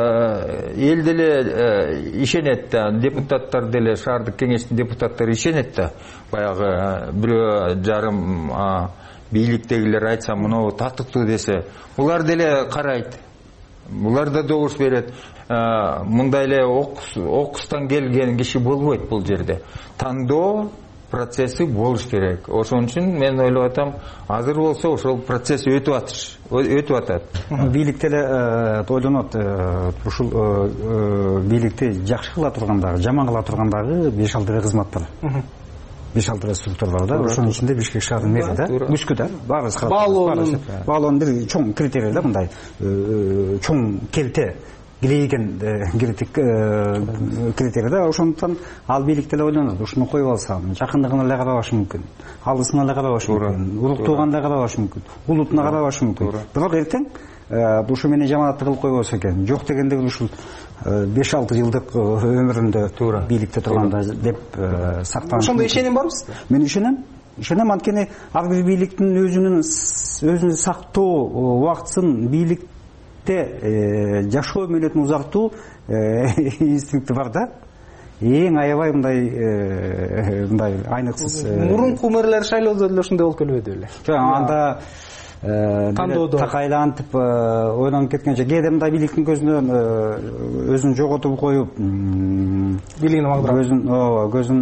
эл деле ишенет да, депутаттар деле, шаардык кеңештин депутаттары ишенет да. Баягы бирөө жарым бийликтегилер айтса, мынау татыктуу десе, булар деле карайт. Булар да добуш берет. Мындай эле окустан келген киши болбойт бул жерде. Тандоо процесси болуш керек. Ошон үчүн мен ойлоп атам, азыр болсо ошол процесс өтүп атыр, өтүп атат. Бийликте эле ойлонот, ушул бийликти жакшы кыла тургандагы, жаман кыла тургандагы беш алты кызмат бар. беш алты структура бар да, ошонун ичинде Бишкек шаарынын мэри да, күчкү да, баарыбыз карап, баалоонун бир чоң критерий да, мындай чоң келте килейген критерий да, ошондуктан ал бийликте эле ойлонот, ушуну коюп алсам, жакындыгына эле карабашы мүмкүн, алысына эле карабашы мүмкүн, уруктуугана эле карабашы мүмкүн, улутуна карабашы мүмкүн. Бирок эртең ушу менен жаманатты кылып койбосо экен, жок дегенде ушул беш алты жылдык өмүрүндө бийликте турганда деп сактанып. Ошондо ишеним барбы сизде? Мен ишенем. Ишенем, анткени ар бир бийликтин өзүнүн өзүн сактоо убактысын, бийликте жашоо мөөнөтүн узартуу инстинкти бар да. Эң аябай мындай мындай айныксыз мурунку мэрлер шайлоодо деле ушундай болуп келбеди беле? Жок, анда тандоодо такайлантып ойлонуп кеткенче кээде мындай бийликтин көзүнөн өзүн жоготуп коюп, бийлигин магдырап, өзүн ооба көзүн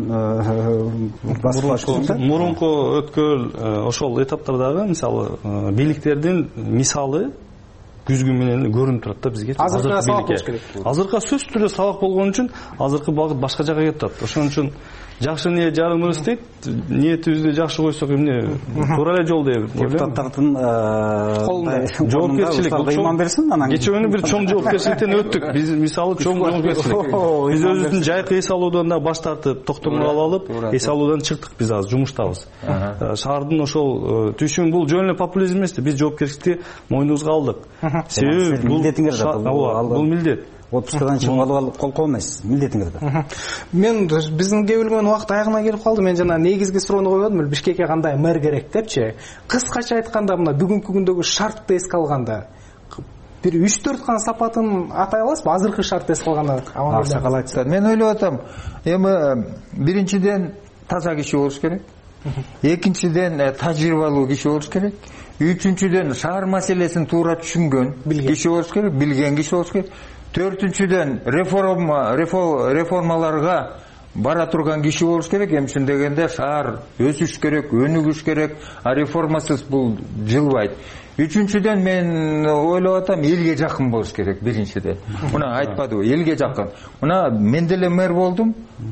басып, мурунку өткөл ошол эtaптардагы мисалы бийликтердин мисалы күзгү менен көрүнүп турат да бизге. Азыркы сабак болуш керек. Азыркы сөзсүз түрдө сабак болгон үчүн азыркы багыт башка жака кетип атат. Ошон үчүн жакшы ниет жарым ырыс дейт. Ниетибизди жакшы койсок эмне туура эле жол дейт. Депутаттардын колунда жоопкерчилик ыйман берсин, анан кечээ күнү бир чоң жоопкерчиликтен өттүк. Биз мисалы чоң жоопкерчилик. Биз өзүбүздүн жайкы эс алуудан да баш тартып, токтомдо алып, эс алуудан чыктык, биз азыр жумуштабыз. Шаардын ошол түшүн бул жөн эле популизм эмес, биз жоопкерчиликти мойнубузга алдык. Себеби бул милдетиңер да, бул милдет. Отпускадан чыгып алып кол колмайсыз, милдетиңер да. Мен биздин кебилген убакыт аягына келип калды. Мен жана негизги суроону койбодум, эле Бишкекке кандай мэр керек депчи. Кыскача айтканда, мына бүгүнкү күндөгү шартты эске алганда бир үч төрт гана сапатын атай аласызбы? Азыркы шартты эске алганда аксакал айтса, мен ойлоп атам, эми биринчиден таза киши болуш керек. Экинчиден тажрыйбалуу киши болуш керек. Үчүнчүдөн шаар маселесин туура түшүнгөн киши болуш керек, билген киши болуш керек. Төртүнчүдөн реформа реформаларга бара турган киши болуш керек. Эмчен дегенде шаар өсүш керек, өнүгүш керек, а реформасыз бул жылбайт. Үчүнчүдөн мен ойлоп атам, элге жакын болуш керек биринчиден. Мына айтпадыбы, элге жакын. Мына мен деле мэр болдум.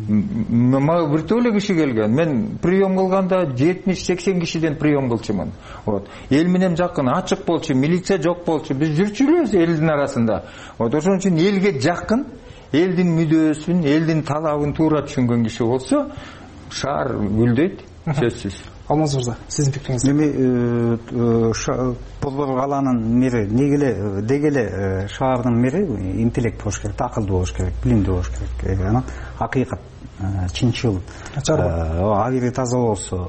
Мага бир эле киши келген. Мен прием кылганда жетимиш сексен кишиден прием кылчумун. Вот. Эл менен жакын, ачык болчу, милиция жок болчу. Биз жүрчүбүз элдин арасында. Вот ошон үчүн элге жакын, элдин мүдөөсүн, элдин талабын туура түшүнгөн киши болсо, шаар гүлдөйт, сөзсүз. Алмаз мырза, сиздин пикириңиз? Эми Борбор калаанын мэри негеле дегеле шаардын мэри интеллект болуш керек, акылдуу болуш керек, билимдүү болуш керек. Анан акыйкат, чынчыл, абийири таза болсо.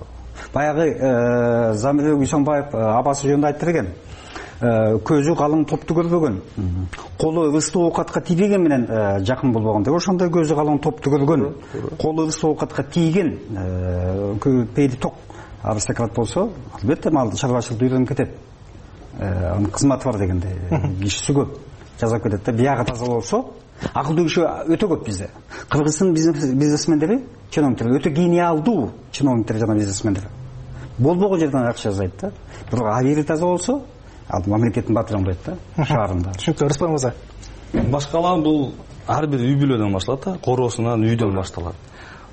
Баягы Замир Гүйсөнбаев абасы жөнүндө айтып берген. Көзү калың топту көрбөгөн, колу ыстык оокатка тийбеген менен жакын болбогон деп. Ошондой көзү калың топту көргөн, колу ыстык оокатка тийген, пейли ток аристократ болсо, албетте малды чарбачылыкты үйрөнүп кетет. Анын кызматы бар дегенде, кишиси көп жасап кетет да. Биягы таза болсо, акылдуу киши өтө көп бизде. Кыргыздын бизнесмендери, чиновниктер өтө гениалдуу чиновниктер жана бизнесмендер. Болбогон жерден акча жасайт да. Бирок абийири таза болсо, ал мамлекеттин батыры болот да, шаарында. Түшүнүктүү, Рыспай мырза. Баш кала бул ар бир үй бүлөдөн башталат да, короосунан үйдөн башталат.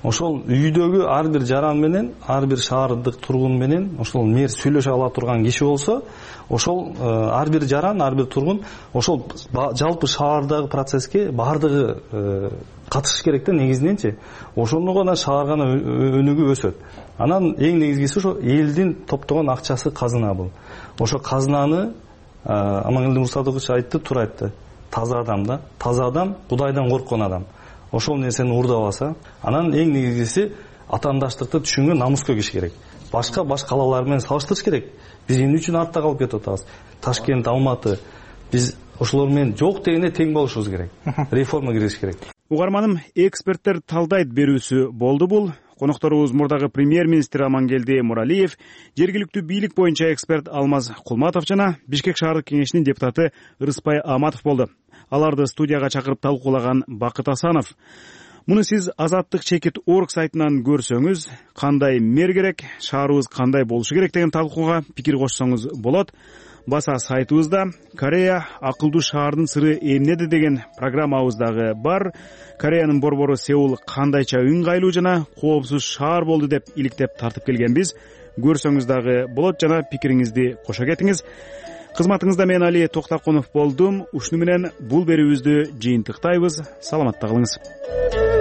ошол үйдөгү ар бир жаран менен ар бир шаардык тургун менен ошол мэр сүйлөшө ала турган киши болсо, ошол ар бир жаран, ар бир тургун ошол жалпы шаардагы процесске баардыгы катышыш керек да негизиненчи. Ошондо гана шаар гана өнүгүп өсөт. Анан эң негизгиси ошо элдин топтогон акчасы казына бул. Ошо казынаны Амангелди Мурсадыкович айтты, туура айтты. Таза адам да, таза адам Кудайдан корккон адам. Ошол нерсени уурдабаса, анан эң негизгиси атаандаштыкты түшүнгөн намыскө киш керек. Башка баш калалар менен салыштырыш керек. Биз эмне үчүн артта калып кетип атабыз? Ташкент, Алматы, биз ошолор менен жок дегенде тең болушубуз керек. Реформа киргизиш керек. Угарманым, эксперттер талдайт берүүсү болду бул. Конокторубуз мурдагы премьер-министр Амангелди Муралиев, жергиликтүү бийлик боюнча эксперт Алмаз Кулматов жана Бишкек шаардык кеңешинин депутаты Рыспай Аматов болду. Аларды студияга чакырып талкуулаган Бакыт Асанов. Муну сиз Азаттык чекит орг сайтынан көрсөңүз, кандай мэр керек, шаарыбыз кандай болушу керек деген талкууга пикир кошсоңуз болот. Баса сайтыбызда Корея акылдуу шаардын сыры эмнеде деген программабыз дагы бар. Кореянын борбору Сеул кандайча ыңгайлуу жана коопсуз шаар болду деп иликтеп тартып келгенбиз. Көрсөңүз дагы болот жана пикириңизди кошо кетиңиз. Кызматыңызда мен Али Токтаркунов болдум. Ушуну менен бул берүүбүздү жыйынтыктайбыз. Саламатта калыңыз.